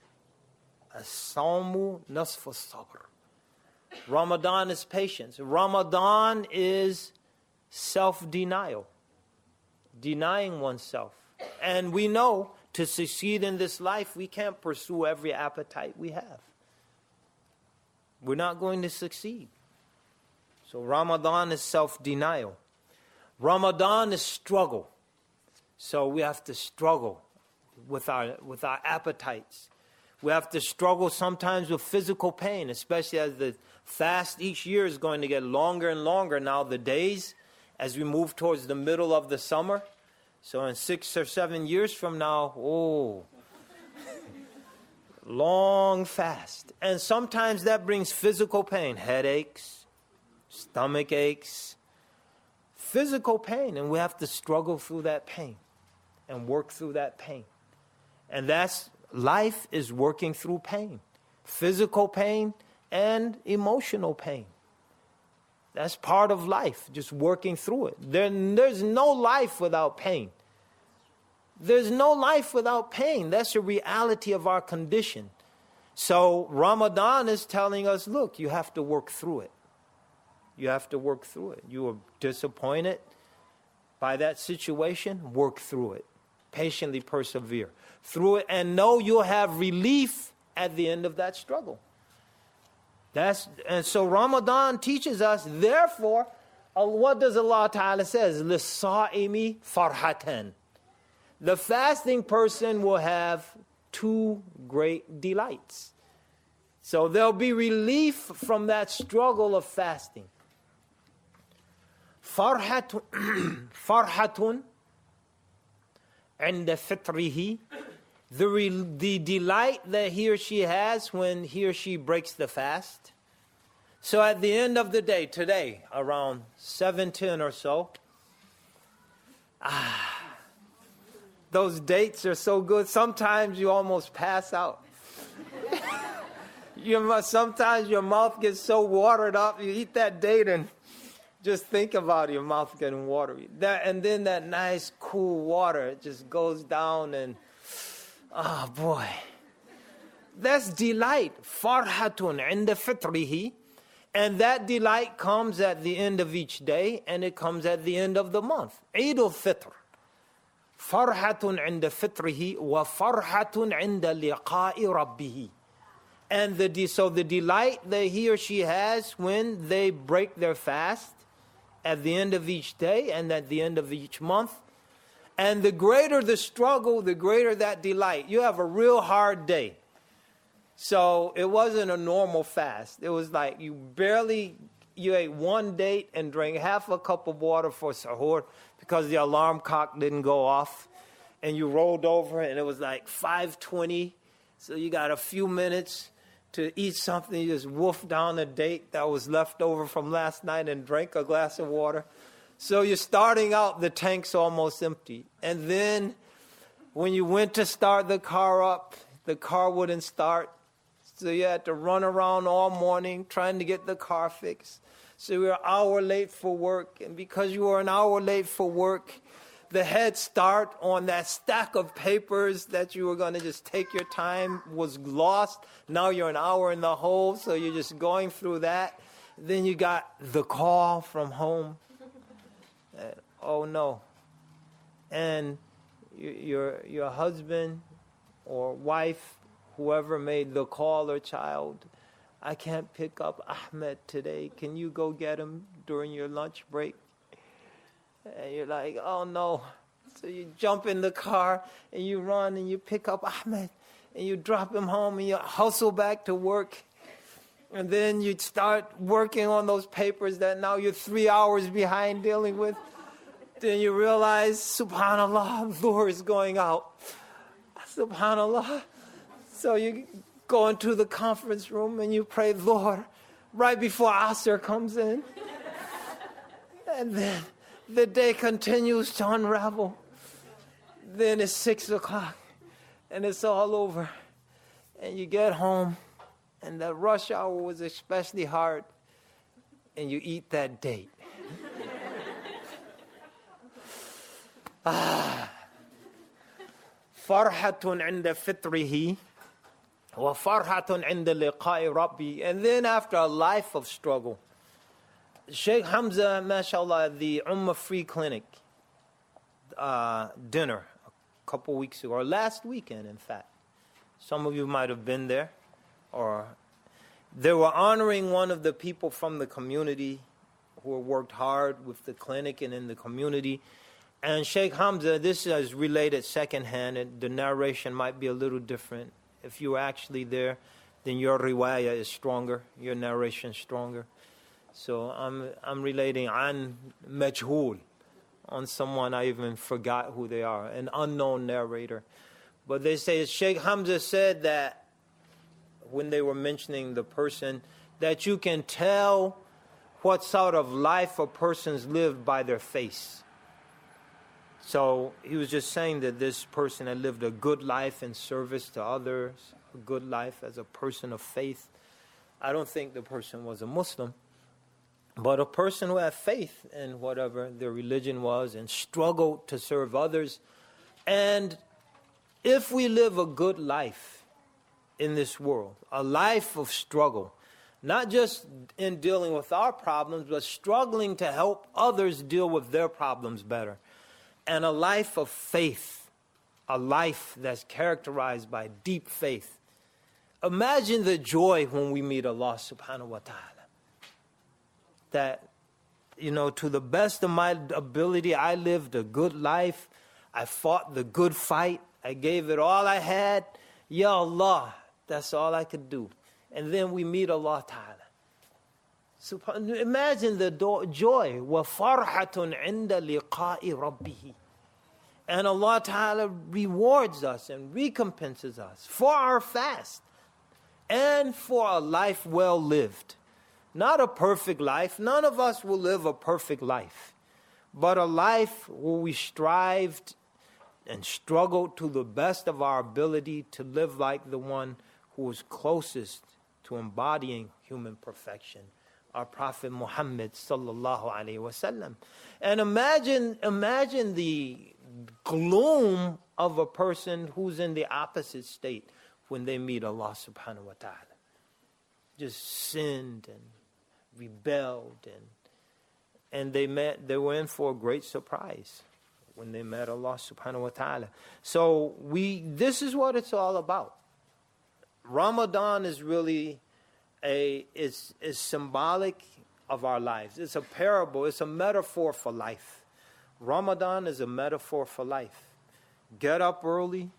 As-sawmu nisfu sabr. Ramadan is patience. Ramadan is self-denial. Denying oneself. And we know to succeed in this life, we can't pursue every appetite we have. We're not going to succeed. So Ramadan is self-denial. Ramadan is struggle. So we have to struggle with our appetites. We have to struggle sometimes with physical pain, especially as the fast each year is going to get longer and longer. Now the days, as we move towards the middle of the summer, so in 6 or 7 years from now, Long fast. And sometimes that brings physical pain, headaches, stomach aches, physical pain. And we have to struggle through that pain and work through that pain. And that's, life is working through pain, physical pain and emotional pain. That's part of life, just working through it. There's no life without pain. There's no life without pain. That's the reality of our condition. So Ramadan is telling us, look, you have to work through it. You have to work through it. You are disappointed by that situation, work through it. Patiently persevere through it and know you'll have relief at the end of that struggle. And so Ramadan teaches us, therefore, what does Allah Ta'ala says? لِلصَّائِمِ فَرْحَةً. The fasting person will have two great delights. So there'll be relief from that struggle of fasting. فَرْحَةٌ عِنْدَ فِطْرِهِ. The delight that he or she has when he or she breaks the fast. So at the end of the day, today, around 7:10 or so, those dates are so good. Sometimes you almost pass out. Sometimes your mouth gets so watered up. You eat that date and just think about your mouth getting watery. And then that nice cool water, it just goes down and, oh boy. That's delight. Farhatun inda fitrihi. And that delight comes at the end of each day and it comes at the end of the month. Eid al-Fitr. Farhatun inda fitrihi wa farhatun inda liqa'i rabbihi. And so the delight that he or she has when they break their fast at the end of each day and at the end of each month. And the greater the struggle, the greater that delight. You have a real hard day. So it wasn't a normal fast. It was like you ate one date and drank half a cup of water for sahur because the alarm clock didn't go off. And you rolled over and it was like 5:20. So you got a few minutes to eat something. You just wolfed down a date that was left over from last night and drank a glass of water. So you're starting out, the tank's almost empty. And then when you went to start the car up, the car wouldn't start. So you had to run around all morning trying to get the car fixed. So you were an hour late for work. And because you were an hour late for work, the head start on that stack of papers that you were going to just take your time was lost. Now you're an hour in the hole, so you're just going through that. Then you got the call from home. Oh no. And your husband or wife, whoever made the call or child, I can't pick up Ahmed today. Can you go get him during your lunch break? And you're like, oh no. So you jump in the car and you run and you pick up Ahmed and you drop him home and you hustle back to work. And then you start working on those papers that now you're 3 hours behind dealing with. Then you realize, subhanallah, Dhuhr is going out. Subhanallah. So you go into the conference room and you pray Dhuhr right before Asr comes in. And then the day continues to unravel. Then it's 6 o'clock and it's all over. And you get home and the rush hour was especially hard. And you eat that date. Farhatun inda fitrihi. وَفَرْحَةٌ عِنْدَ لِقَاءِ رَبِّي. And then after a life of struggle, Sheikh Hamza, mashallah, the Ummah Free Clinic dinner a couple weeks ago, or last weekend in fact. Some of you might have been there. Or they were honoring one of the people from the community who worked hard with the clinic and in the community. And Sheikh Hamza, this is related secondhand, and the narration might be a little different. If you were actually there, then your riwayah is stronger, your narration is stronger. So I'm relating an majhul, on someone I even forgot who they are, an unknown narrator. But they say Sheikh Hamza said that when they were mentioning the person, that you can tell what sort of life a person's lived by their face. So he was just saying that this person had lived a good life in service to others, a good life as a person of faith. I don't think the person was a Muslim, but a person who had faith in whatever their religion was and struggled to serve others. And if we live a good life in this world, a life of struggle, not just in dealing with our problems, but struggling to help others deal with their problems better, and a life of faith, a life that's characterized by deep faith. Imagine the joy when we meet Allah subhanahu wa ta'ala. That, to the best of my ability, I lived a good life. I fought the good fight. I gave it all I had. Ya Allah, that's all I could do. And then we meet Allah ta'ala. Imagine the joy. وَفَرْحَةٌ عِنْدَ لِقَاءِ رَبِّهِ. And Allah ta'ala rewards us and recompenses us for our fast and for a life well lived. Not a perfect life. None of us will live a perfect life. But a life where we strived and struggled to the best of our ability to live like the one who was closest to embodying human perfection, our Prophet Muhammad sallallahu alaihi wasallam. And imagine the gloom of a person who's in the opposite state when they meet Allah subhanahu wa ta'ala. Just sinned and rebelled, and they were in for a great surprise when they met Allah subhanahu wa ta'ala. So this is what it's all about. Ramadan is really is symbolic of our lives. It's a parable, it's a metaphor for life. Ramadan is a metaphor for life. Get up early,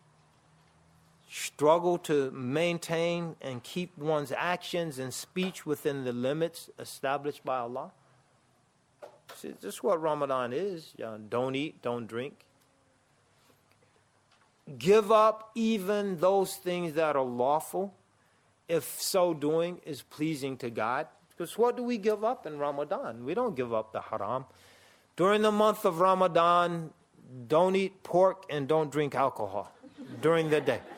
struggle to maintain and keep one's actions and speech within the limits established by Allah. See, this is what Ramadan is. Don't eat, don't drink. Give up even those things that are lawful, if so doing is pleasing to God. Because what do we give up in Ramadan? We don't give up the haram. During the month of Ramadan, don't eat pork and don't drink alcohol during the day.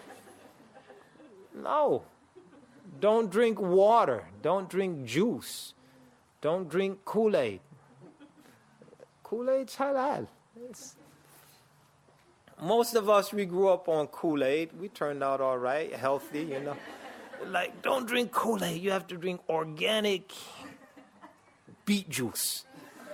No. Don't drink water. Don't drink juice. Don't drink Kool-Aid. Kool-Aid's halal. Most of us, we grew up on Kool-Aid. We turned out all right, healthy, Like, don't drink Kool-Aid. You have to drink organic beet juice.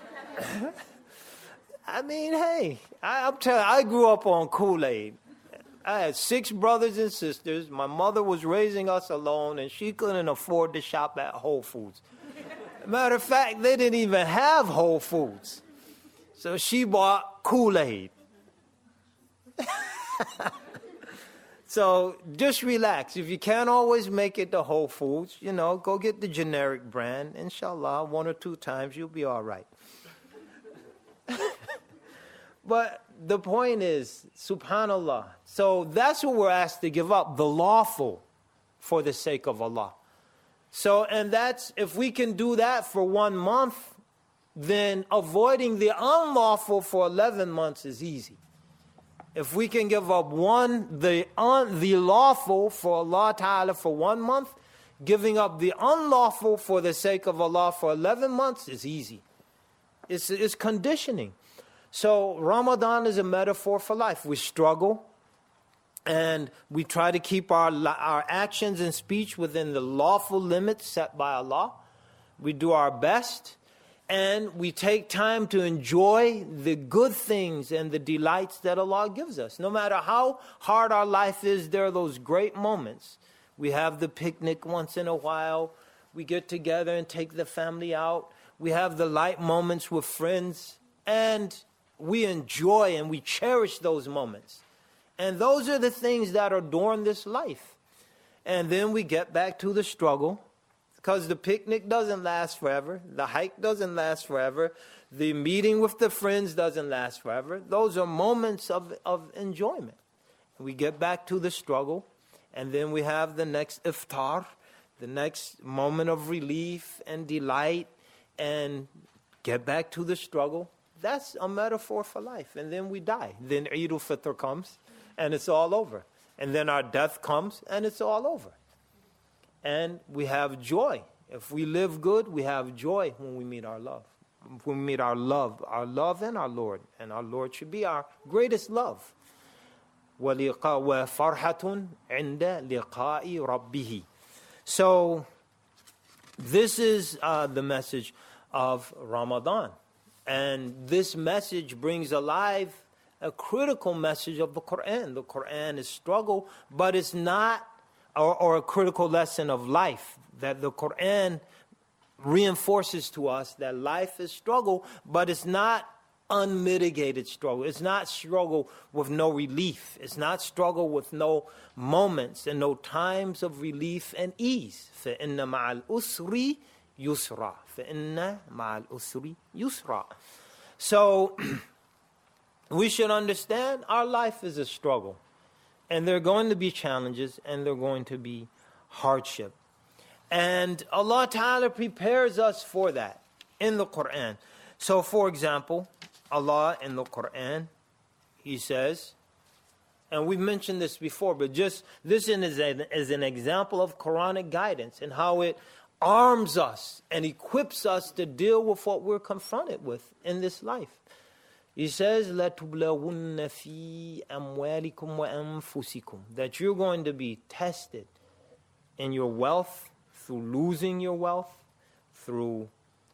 I mean, hey, I'm telling you, I grew up on Kool-Aid. I had 6 brothers and sisters. My mother was raising us alone, and she couldn't afford to shop at Whole Foods. Matter of fact, they didn't even have Whole Foods. So she bought Kool-Aid. So just relax. If you can't always make it to Whole Foods, go get the generic brand. Inshallah, 1 or 2 times, you'll be all right. But the point is, subhanallah. So that's what we're asked to give up, the lawful for the sake of Allah. So, and that's, if we can do that for 1 month, then avoiding the unlawful for 11 months is easy. If we can give up the lawful for Allah Ta'ala for 1 month, giving up the unlawful for the sake of Allah for 11 months is easy. It's conditioning. So Ramadan is a metaphor for life. We struggle and we try to keep our actions and speech within the lawful limits set by Allah. We do our best. And we take time to enjoy the good things and the delights that Allah gives us. No matter how hard our life is, there are those great moments. We have the picnic once in a while. We get together and take the family out. We have the light moments with friends. And we enjoy and we cherish those moments. And those are the things that adorn this life. And then we get back to the struggle. Because the picnic doesn't last forever. The hike doesn't last forever. The meeting with the friends doesn't last forever. Those are moments of enjoyment. we get back to the struggle, and then we have the next iftar, the next moment of relief and delight, and get back to the struggle. That's a metaphor for life. And then we die. Then Eid al-Fitr comes, and it's all over. And then our death comes, and it's all over. And we have joy. If we live good, we have joy when we meet our love. When we meet our love and our Lord. And our Lord should be our greatest love. وَفَرْحَةٌ عِنْدَ لِقَاءِ رَبِّهِ. So, this is the message of Ramadan. And this message brings alive a critical message of the Quran. The Quran is struggle, but it's not, or a critical lesson of life, that the Quran reinforces to us that life is struggle, but it's not unmitigated struggle. It's not struggle with no relief. It's not struggle with no moments and no times of relief and ease. فَإِنَّ مَعَ الْأُسْرِ يُسْرًا. فَإِنَّ مَعَ الْأُسْرِ يُسْرًا. So, we should understand our life is a struggle. And there are going to be challenges, and there are going to be hardship. And Allah Ta'ala prepares us for that in the Quran. So, for example, Allah in the Quran, He says, and we've mentioned this before, but just this is an example of Quranic guidance and how it arms us and equips us to deal with what we're confronted with in this life. He says, لَتُبْلَوُنَّ فِي أَمْوَالِكُمْ وَأَنفُسِكُمْ, that you're going to be tested in your wealth, through losing your wealth, through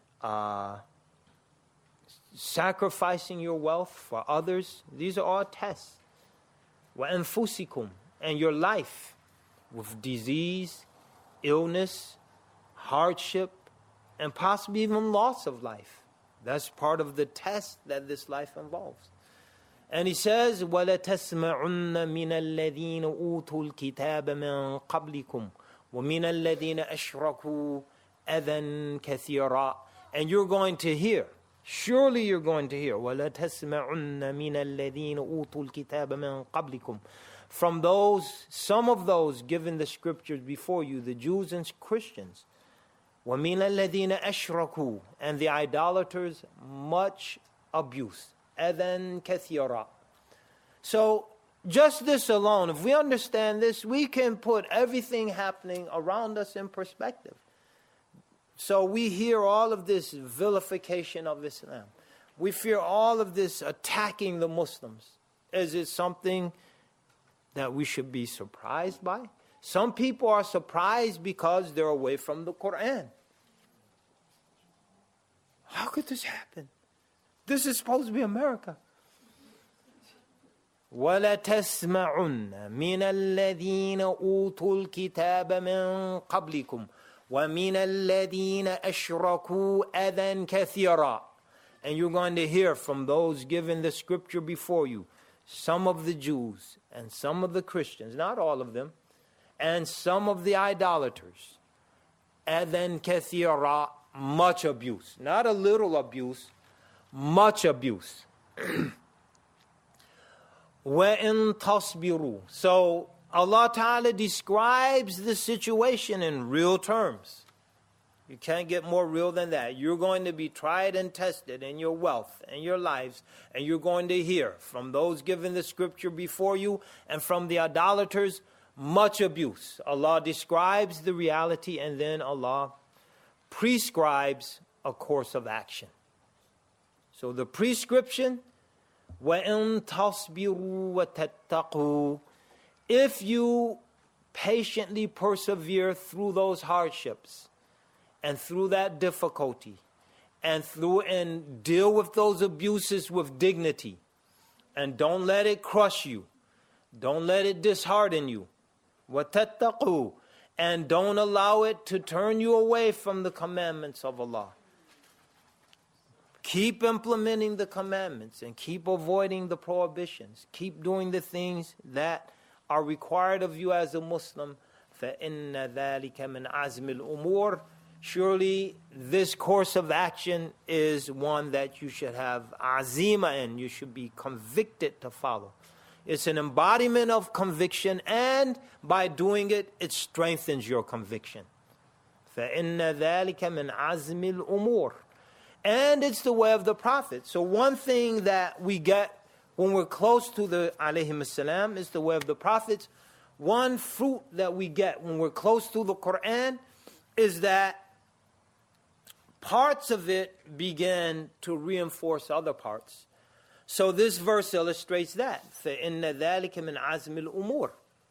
sacrificing your wealth for others. These are all tests. وَأَنفُسِكُمْ, and your life with disease, illness, hardship, and possibly even loss of life. That's part of the test that this life involves. And he says, وَلَتَسْمَعُنَّ مِنَ الَّذِينَ أُوتُوا الْكِتَابَ مِنْ قَبْلِكُمْ وَمِنَ الَّذِينَ أَشْرَكُوا أَذًى كَثِيرًا. And you're going to hear, surely you're going to hear, وَلَتَسْمَعُنَّ مِنَ الَّذِينَ أُوتُوا الْكِتَابَ مِنْ قَبْلِكُمْ, from those, some of those given the scriptures before you, the Jews and Christians. وَمِنَ الَّذِينَ أَشْرَكُوا, and the idolaters, much abuse. أَذًى كَثِيرًا. So, just this alone, if we understand this, we can put everything happening around us in perspective. So we hear all of this vilification of Islam. We fear all of this attacking the Muslims. Is it something that we should be surprised by? Some people are surprised because they're away from the Quran. How could this happen? This is supposed to be America. وَلَتَسْمَعُنَّ مِنَ الَّذِينَ أُوتُوا الْكِتَابَ مِنْ قَبْلِكُمْ وَمِنَ الَّذِينَ أَشْرَكُوا أَذًى كَثِيرًا. And you're going to hear from those given the scripture before you, some of the Jews and some of the Christians, not all of them, and some of the idolaters. أَذًى كَثِيرًا, much abuse. Not a little abuse, much abuse. وَإِن تَصْبِرُوا. So Allah Ta'ala describes the situation in real terms. You can't get more real than that. You're going to be tried and tested in your wealth and your lives, and you're going to hear from those given the scripture before you and from the idolaters much abuse. Allah describes the reality, and then Allah prescribes a course of action. So the prescription, وَإِن تَصْبِرُوا وَتَتَّقُوا, if you patiently persevere through those hardships and through that difficulty and deal with those abuses with dignity, and don't let it crush you, don't let it dishearten you, وَتَتَّقُوا, and don't allow it to turn you away from the commandments of Allah. Keep implementing the commandments and keep avoiding the prohibitions. Keep doing the things that are required of you as a Muslim. فَإِنَّ ذَلِكَ مِنْ عَزْمِ الْأُمُورِ. Surely this course of action is one that you should have azima in. You should be convicted to follow. It's an embodiment of conviction, and by doing it, it strengthens your conviction. فَإِنَّ ذَلِكَ مِنْ عَزْمِ الْأُمُورِ. And it's the way of the Prophet. So one thing that we get when we're close to the alayhim salam is the way of the Prophets. One fruit that we get when we're close to the Quran is that parts of it begin to reinforce other parts. So this verse illustrates that. فَإِنَّ ذَلِكَ مِنْ عَزْمِ الْأُمُورِ.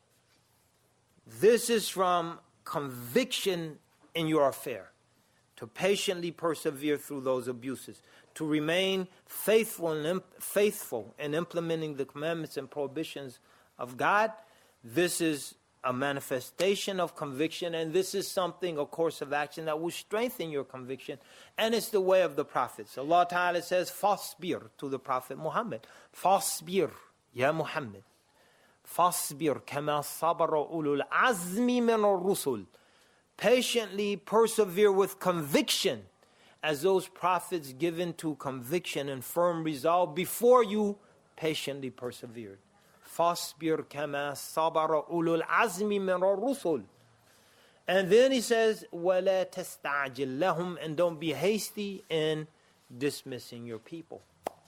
This is from conviction in your affair, to patiently persevere through those abuses, to remain faithful in implementing the commandments and prohibitions of God. This is a manifestation of conviction, and this is something, a course of action that will strengthen your conviction, and it's the way of the prophets. Allah Ta'ala says, Fasbir, to the Prophet Muhammad. Fasbir, Ya Muhammad. Fasbir, kama sabara ulul azmi min ar-rusul. Patiently persevere with conviction, as those prophets given to conviction and firm resolve before you patiently persevered. Fasbir kama sabara ulul azmi min ar-rusul. And then he says, وَلَا تَسْتَعْجِلْ لَهُمْ, and don't be hasty in dismissing your people.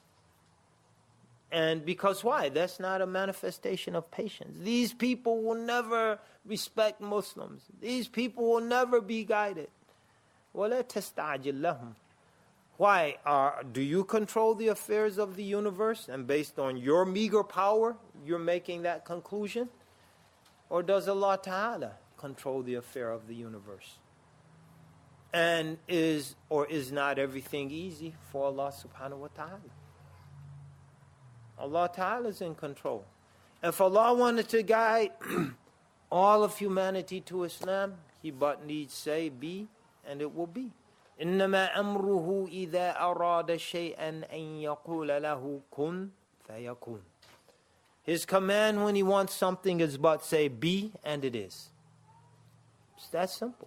And because why? That's not a manifestation of patience. These people will never respect Muslims. These people will never be guided. وَلَا تَسْتَعْجِلْ لَهُمْ. Why? Do you control the affairs of the universe, and based on your meager power, you're making that conclusion? Or does Allah Ta'ala control the affair of the universe? And is not everything easy for Allah Subhanahu wa Ta'ala? Allah Ta'ala is in control. If Allah wanted to guide all of humanity to Islam, He but needs say, be, and it will be. إنما أمره إذا أراد شيئا أن يقول له كن فيكون. His command when He wants something is but say, be, and it is. It's that simple.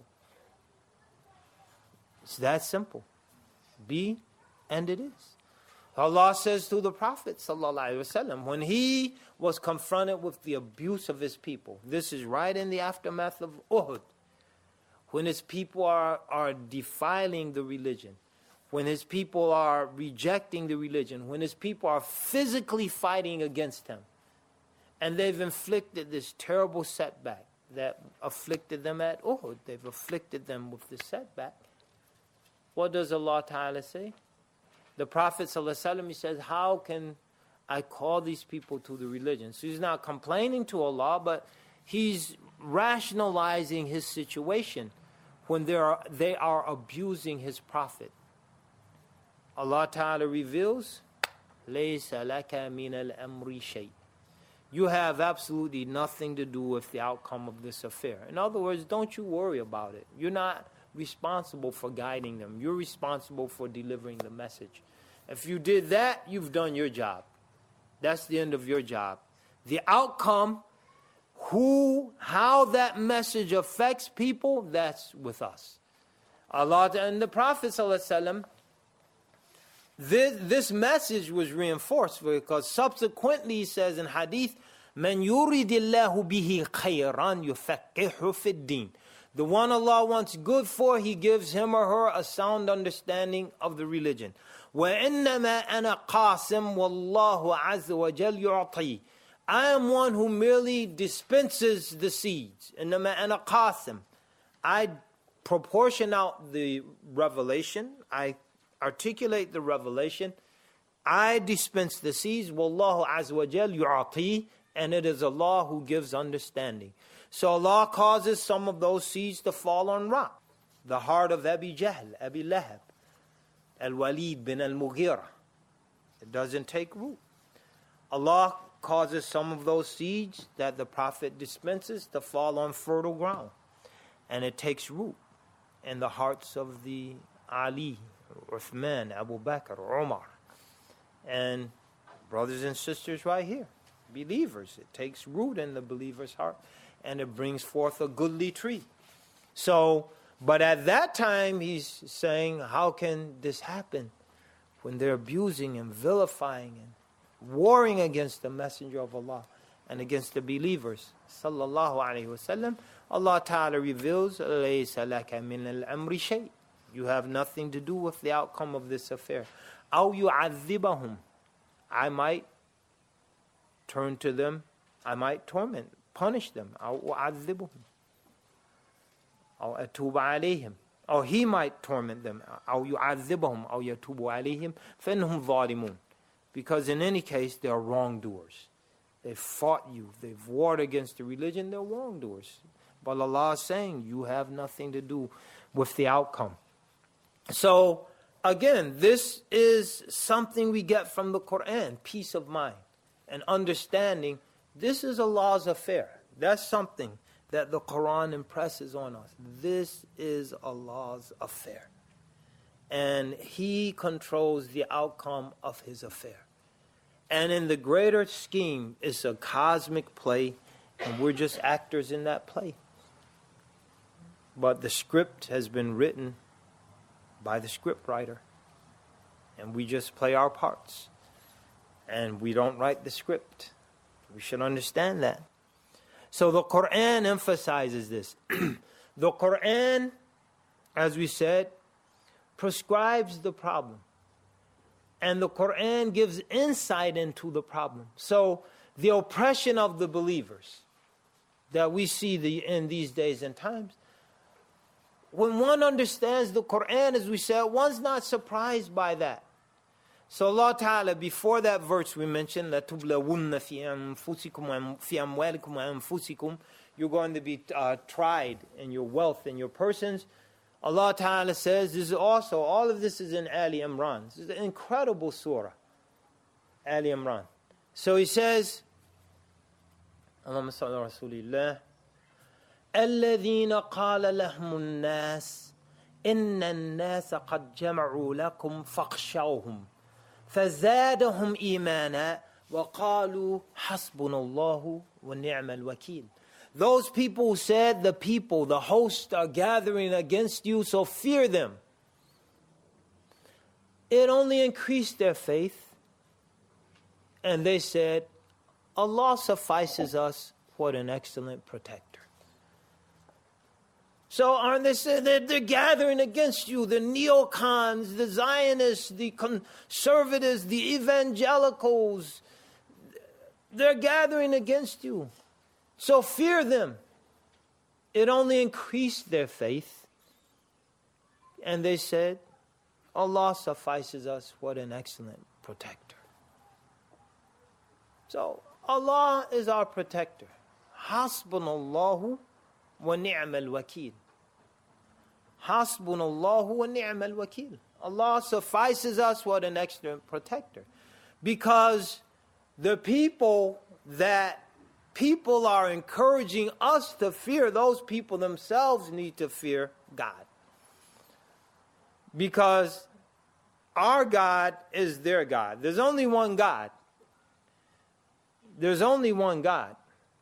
It's that simple. Be, and it is. Allah says to the Prophet ﷺ, when he was confronted with the abuse of his people, this is right in the aftermath of Uhud, when his people are defiling the religion, when his people are rejecting the religion, when his people are physically fighting against him, and they've inflicted this terrible setback that afflicted them at Uhud. They've afflicted them with this setback. What does Allah Ta'ala say? The Prophet ﷺ, he says, how can I call these people to the religion? So he's not complaining to Allah, but he's rationalizing his situation when they are abusing his Prophet. Allah Ta'ala reveals, لَيْسَ لَكَ مِنَ الْأَمْرِ شَيْءٍ. You have absolutely nothing to do with the outcome of this affair. In other words, don't you worry about it. You're not responsible for guiding them. You're responsible for delivering the message. If you did that, you've done your job. That's the end of your job. The outcome, how that message affects people, that's with us. Allah and the Prophet ﷺ, this message was reinforced because subsequently he says in hadith, مَنْ يُرِدِ اللَّهُ بِهِ خَيْرًا يُفَقِّهُ فِي الدِّينِ. The one Allah wants good for, He gives him or her a sound understanding of the religion. وَإِنَّمَا أَنَا قَاسِمٌ وَاللَّهُ عَزَّ وَجَلَّ يُعْطِي. I am one who merely dispenses the seeds. إِنَّمَا أَنَا قَاسِمٌ. I proportion out the revelation. I articulate the revelation. I dispense the seeds. وَاللَّهُ عَزَّ وَجَلَّ يُعْطِي. And it is Allah who gives understanding. So Allah causes some of those seeds to fall on rock. The heart of Abi Jahl, Abi Lahab, Al-Walid bin Al-Mughira. It doesn't take root. Allah causes some of those seeds that the Prophet dispenses to fall on fertile ground. And it takes root in the hearts of the Ali, Uthman, Abu Bakr, Umar. And brothers and sisters right here, believers. It takes root in the believer's heart. And it brings forth a goodly tree. So, but at that time, he's saying, how can this happen when they're abusing and vilifying warring against the Messenger of Allah and against the believers, sallallahu alayhi wasallam, Allah Ta'ala reveals, لَيْسَ لَكَ مِنَ الْأَمْرِ شَيْءٍ. You have nothing to do with the outcome of this affair. أَوْ يُعَذِّبَهُمْ. I might turn to them, I might torment, punish them. أَوْ أُعَذِّبُهُمْ أَوْ أَتُوبَ عَلَيْهِمْ. Or he might torment them. أَوْ يُعَذِّبَهُمْ أَوْ يَتُوبُ عَلَيْهِمْ فَإِنَّهُمْ ظَالِمُونَ. Because in any case, they are wrongdoers. They've fought you. They've warred against the religion. They're wrongdoers. But Allah is saying, you have nothing to do with the outcome. So, again, this is something we get from the Quran, peace of mind and understanding. This is Allah's affair. That's something that the Quran impresses on us. This is Allah's affair. And He controls the outcome of His affair. And in the greater scheme, it's a cosmic play, and we're just actors in that play. But the script has been written by the script writer, and we just play our parts. And we don't write the script. We should understand that. So the Quran emphasizes this. The Quran, as we said, prescribes the problem. And the Quran gives insight into the problem. So the oppression of the believers that we see in these days and times, when one understands the Quran, as we said, one's not surprised by that. So Allah Ta'ala, before that verse we mentioned, لَتُبْلَوُنَّ فِي أَنفُسِكُمْ فِي أَمْوَالِكُمْ وَأَنفُسِكُمْ, you're going to be tried in your wealth and your persons. Allah Ta'ala says, this is also, all of this is in Ali Imran. This is an incredible surah, Ali Imran. So He says, Allahumma salli ala Rasulillah, الَّذِينَ قَالَ لَهُمُ النَّاسِ إِنَّ النَّاسَ قَدْ جَمَعُوا لَكُمْ فَاخْشَوْهُمْ فَزَادَهُمْ إِيمَانًا وَقَالُوا حَسْبُنَا اللَّهُ وَنِعْمَ الْوَكِيلُ. Those people who said, the hosts are gathering against you, so fear them. It only increased their faith. And they said, Allah suffices us, what an excellent protector. So aren't they saying that they're gathering against you, the neocons, the Zionists, the conservatives, the evangelicals, they're gathering against you. So fear them. It only increased their faith. And they said, Allah suffices us, what an excellent protector. So Allah is our protector. Hasbunallahu wa ni'mal wakil. Hasbunallahu wa ni'mal wakil. Allah suffices us, what an excellent protector. Because the people are encouraging us to fear, those people themselves need to fear God. Because our God is their God. There's only one God. There's only one God.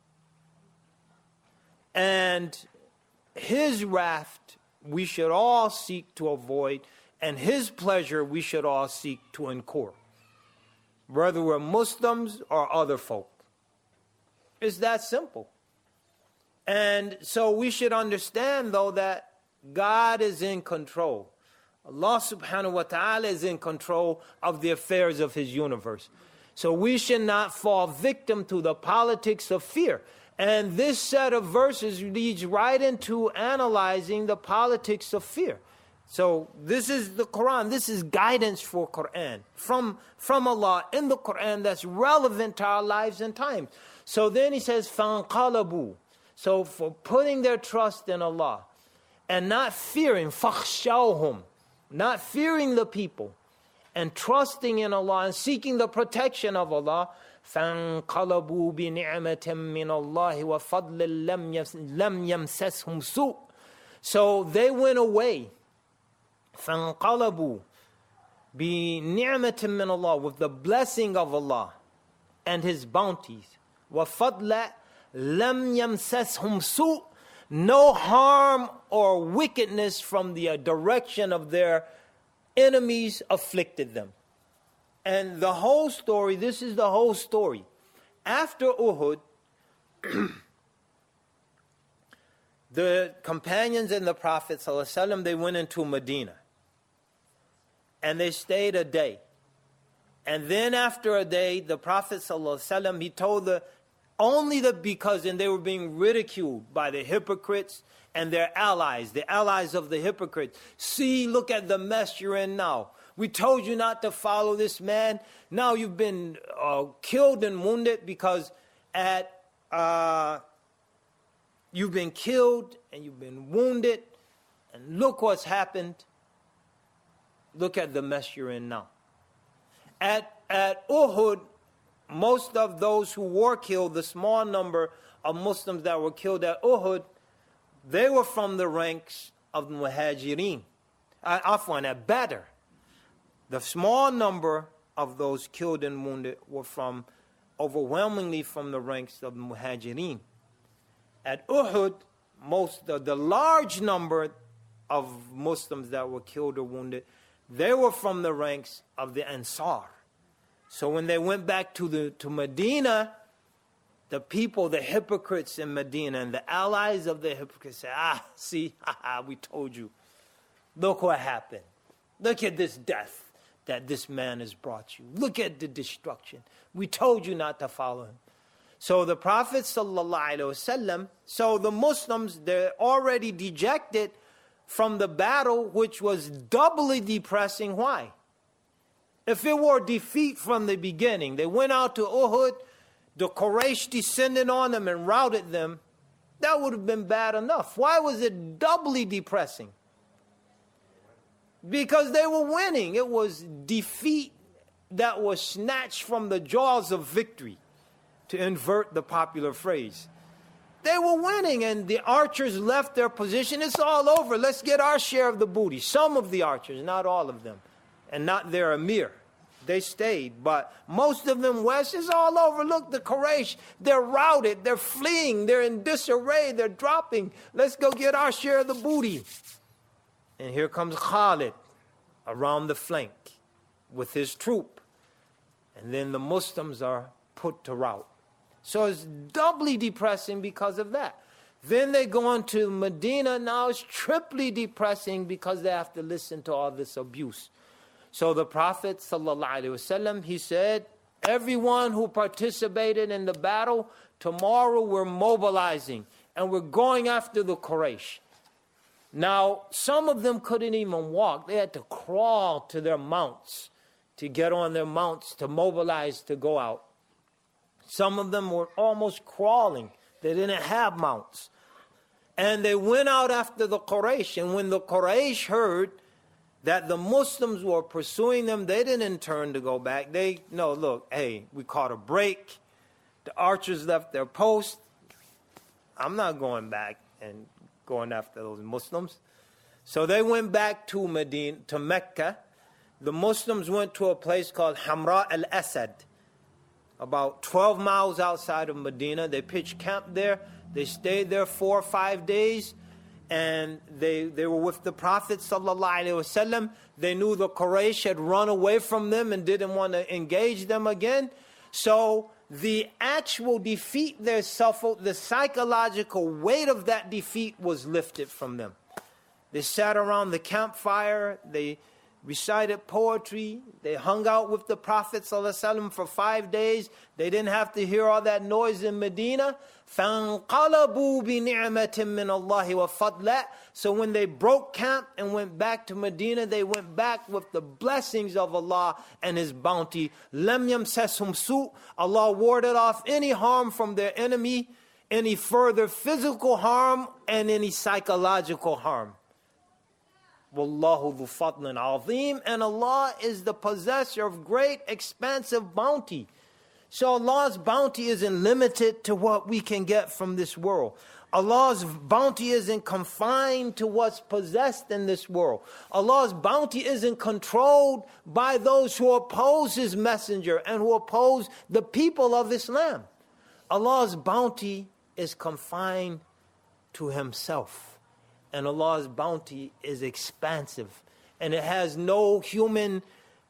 And His wrath we should all seek to avoid, and His pleasure we should all seek to incur, whether we're Muslims or other folk. It's that simple. And so we should understand, though, that God is in control. Allah subhanahu wa ta'ala is in control of the affairs of His universe. So we should not fall victim to the politics of fear. And this set of verses leads right into analyzing the politics of fear. So this is the Quran. This is guidance for Quran from Allah in the Quran that's relevant to our lives and times. So then He says, فَانْقَلَبُوا. So for putting their trust in Allah and not fearing, فَخْشَوْهُمْ, not fearing the people, and trusting in Allah and seeking the protection of Allah, فَانْقَلَبُوا بِنِعْمَةٍ مِّنَ اللَّهِ وَفَضْلٍ لَمْ يَمْسَسْهُمْ سُوءٍ. So they went away. فَانْقَلَبُوا بِنِعْمَةٍ مِّنَ اللَّهِ, with the blessing of Allah and His bounties. وَفَضْلٍ لَمْ يَمْسَسْهُمْ سُوءٍ. No harm or wickedness from the direction of their enemies afflicted them. And the whole story, this is the whole story. After Uhud, the companions and the Prophet ﷺ, they went into Medina. And they stayed a day. And then after a day, the Prophet ﷺ, he told and they were being ridiculed by the hypocrites and their allies, the allies of the hypocrites. See, look at the mess you're in now. We told you not to follow this man. Now you've been killed and wounded because you've been killed and you've been wounded. And look what's happened. Look at the mess you're in now. At Uhud, most of those who were killed, the small number of Muslims that were killed at Uhud, they were from the ranks of the Muhajirin. At Badr. The small number of those killed and wounded were overwhelmingly from the ranks of the Muhajirin. At Uhud, the large number of Muslims that were killed or wounded, they were from the ranks of the Ansar. So when they went back to Medina, the people, the hypocrites in Medina and the allies of the hypocrites said, we told you. Look what happened. Look at this death that this man has brought you. Look at the destruction. We told you not to follow him. So the Prophet ﷺ, so the Muslims, they're already dejected from the battle, which was doubly depressing. Why? If it were defeat from the beginning, they went out to Uhud, the Quraysh descended on them and routed them, that would have been bad enough. Why was it doubly depressing? Because they were winning. It was defeat that was snatched from the jaws of victory, to invert the popular phrase. They were winning and the archers left their position. It's all over. Let's get our share of the booty. Some of the archers, not all of them, and not their emir. They stayed, but most of them west. Is all over. Look, the Quraysh, they're routed, they're fleeing, they're in disarray, they're dropping. Let's go get our share of the booty. And here comes Khalid around the flank with his troop. And then the Muslims are put to rout. So it's doubly depressing because of that. Then they go on to Medina. Now it's triply depressing because they have to listen to all this abuse. So the Prophet ﷺ, he said, everyone who participated in the battle, tomorrow we're mobilizing and we're going after the Quraysh. Now, some of them couldn't even walk. They had to crawl to their mounts, to get on their mounts, to mobilize, to go out. Some of them were almost crawling. They didn't have mounts. And they went out after the Quraysh. And when the Quraysh heard that the Muslims were pursuing them, they didn't turn to go back. We caught a break. The archers left their post. I'm not going back and going after those Muslims. So they went back to Medina, to Mecca. The Muslims went to a place called Hamra al-Asad, about 12 miles outside of Medina. They pitched camp there. They stayed there 4 or 5 days. And they were with the Prophet ﷺ. They knew the Quraysh had run away from them and didn't want to engage them again. So the actual defeat they suffered, the psychological weight of that defeat was lifted from them. They sat around the campfire. They recited poetry. They hung out with the Prophet ﷺ for 5 days. They didn't have to hear all that noise in Medina. فَانْقَلَبُوا بِنِعْمَةٍ مِّنَ اللَّهِ وَفَضْلٍ. So when they broke camp and went back to Medina, they went back with the blessings of Allah and His bounty. لَمْ يَمْسَسْهُمْ سُوءٍ. Allah warded off any harm from their enemy, any further physical harm, and any psychological harm. Wallahu dhu fadlin azim, and Allah is the possessor of great expansive bounty. So Allah's bounty isn't limited to what we can get from this world. Allah's bounty isn't confined to what's possessed in this world. Allah's bounty isn't controlled by those who oppose His messenger and who oppose the people of Islam. Allah's bounty is confined to Himself. And Allah's bounty is expansive. And it has no human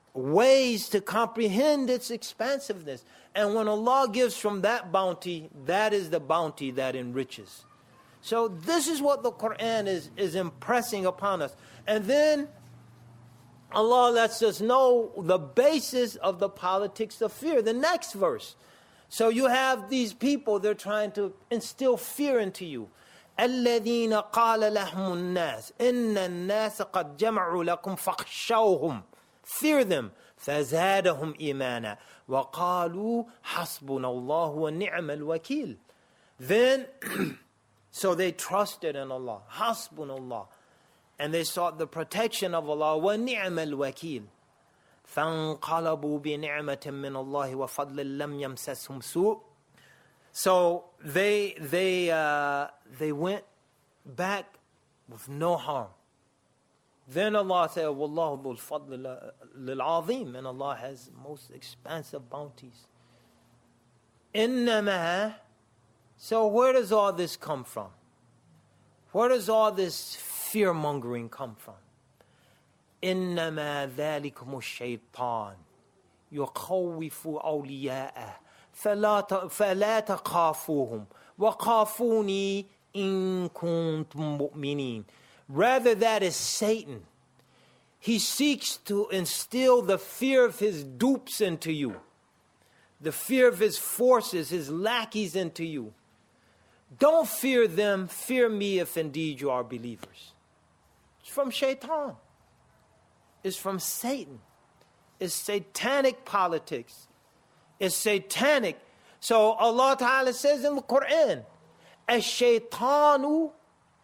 ways to comprehend its expansiveness. And when Allah gives from that bounty, that is the bounty that enriches. So this is what the Quran is impressing upon us. And then Allah lets us know the basis of the politics of fear. The next verse. So you have these people, they're trying to instill fear into you. الَّذِينَ قَالَ لَهُمُ النَّاسِ إِنَّ النَّاسَ قَدْ جَمَعُوا لَكُمْ فَاخْشَوْهُمْ. Fear them. فَزَادَهُمْ إِيمَانًا وَقَالُوا حَسْبُنَا اللَّهُ وَنِعْمَ الْوَكِيلُ. Then, so they trusted in Allah. حَسْبُنَا اللَّهُ. And they sought the protection of Allah. وَنِعْمَ الْوَكِيلُ. فَانْقَلَبُوا بِنِعْمَةٍ مِّنَ اللَّهِ وَفَضْلٍ لَمْ يَمْسَسْهُمْ سُوءٌ. So they went back with no harm. Then Allah said, وَاللَّهُ ذُو الْفَضْلِ لِلْعَظِيمِ. And Allah has most expansive bounties. إِنَّمَا. So where does all this come from? Where does all this fear-mongering come from? إِنَّمَا ذَلِكُمُ الشَّيْطَانِ يُخَوِّفُ أَوْلِيَاءَهُ فَلَا تَخَافُوهُمْ وَخَافُونِي إِن كُنتُم مُؤْمِنِينَ. Rather, that is Satan. He seeks to instill the fear of his dupes into you, the fear of his forces, his lackeys into you. Don't fear them, fear me if indeed you are believers. It's from Shaitan. It's from Satan. It's satanic politics. It's satanic. So Allah Ta'ala says in the Quran, Ash-shaytanu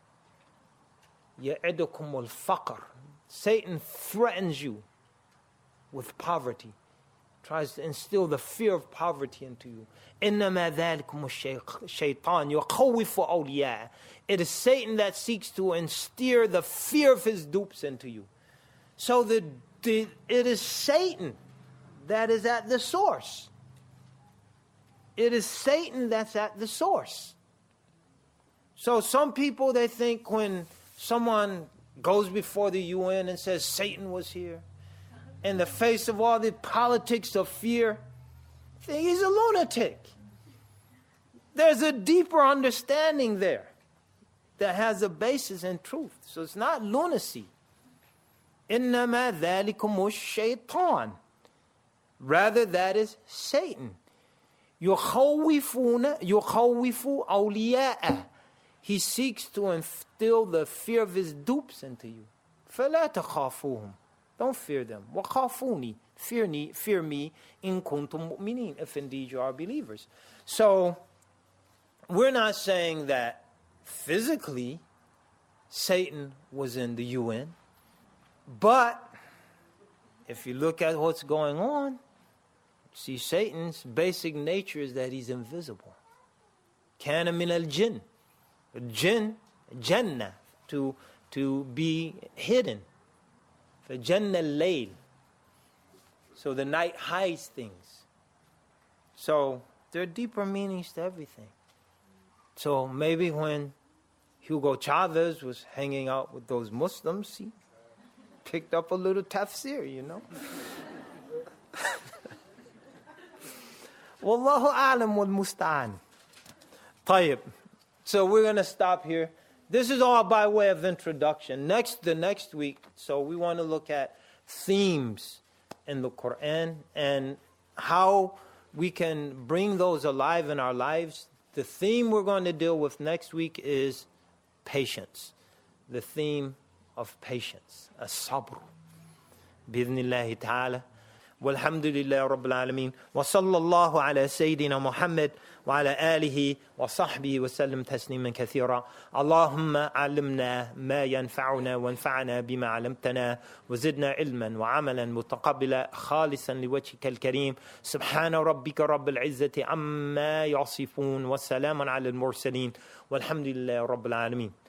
ya'idukum al-faqr. Satan threatens you with poverty. Tries to instill the fear of poverty into you. إِنَّمَا ذَلِكُمُ الشَّيْطَانُ يُخَوِّفُ أَوْلِيَاءَهُ. It is Satan that seeks to instill the fear of his dupes into you. So it is Satan that is at the source. It is Satan that's at the source. So some people, they think when someone goes before the UN and says Satan was here, in the face of all the politics of fear, think he's a lunatic. There's a deeper understanding there that has a basis in truth. So it's not lunacy. إِنَّمَا ذَلِكُمُ الشَّيْطَانِ. Rather, that is Satan. يُخَوِّفُ أَوْلِيَاءَهُ. He seeks to instill the fear of his dupes into you. فَلَا تَخَافُوهُمْ. Don't fear them. وَخَافُونِي. Fear me in kuntum mu'minin, if indeed you are believers. So, we're not saying that physically Satan was in the UN, but if you look at what's going on, see, Satan's basic nature is that he's invisible. كَانَ مِنَ الْجِنِّ. Jannah, to be hidden. فَجَنَّ اللَّيْلِ. So the night hides things. So there are deeper meanings to everything. So maybe when Hugo Chavez was hanging out with those Muslims, he picked up a little tafsir, you know. Wallahu a'lam wal musta'an. طيب. So we're going to stop here. This is all by way of introduction. The next week, so we want to look at themes in the Quran and how we can bring those alive in our lives. The theme we're going to deal with next week is patience. The theme of patience. As-sabr. Bi-idhnillahi ta'ala. Walhamdulillahi Rabbil Alameen. Wa sallallahu ala Sayyidina Muhammad wa ala alihi wa sahbihi wa sallam tasliman kathira. Allahumma alimna ma yanfa'una wa anfa'na bima alamtana wa zidna ilman wa amalan mutaqabbila khalisan liwajhika al-kareem. Subhana rabbika rabbil izzati amma yasifun wa salamun ala al-mursaleen. Walhamdulillahi Rabbil Alameen.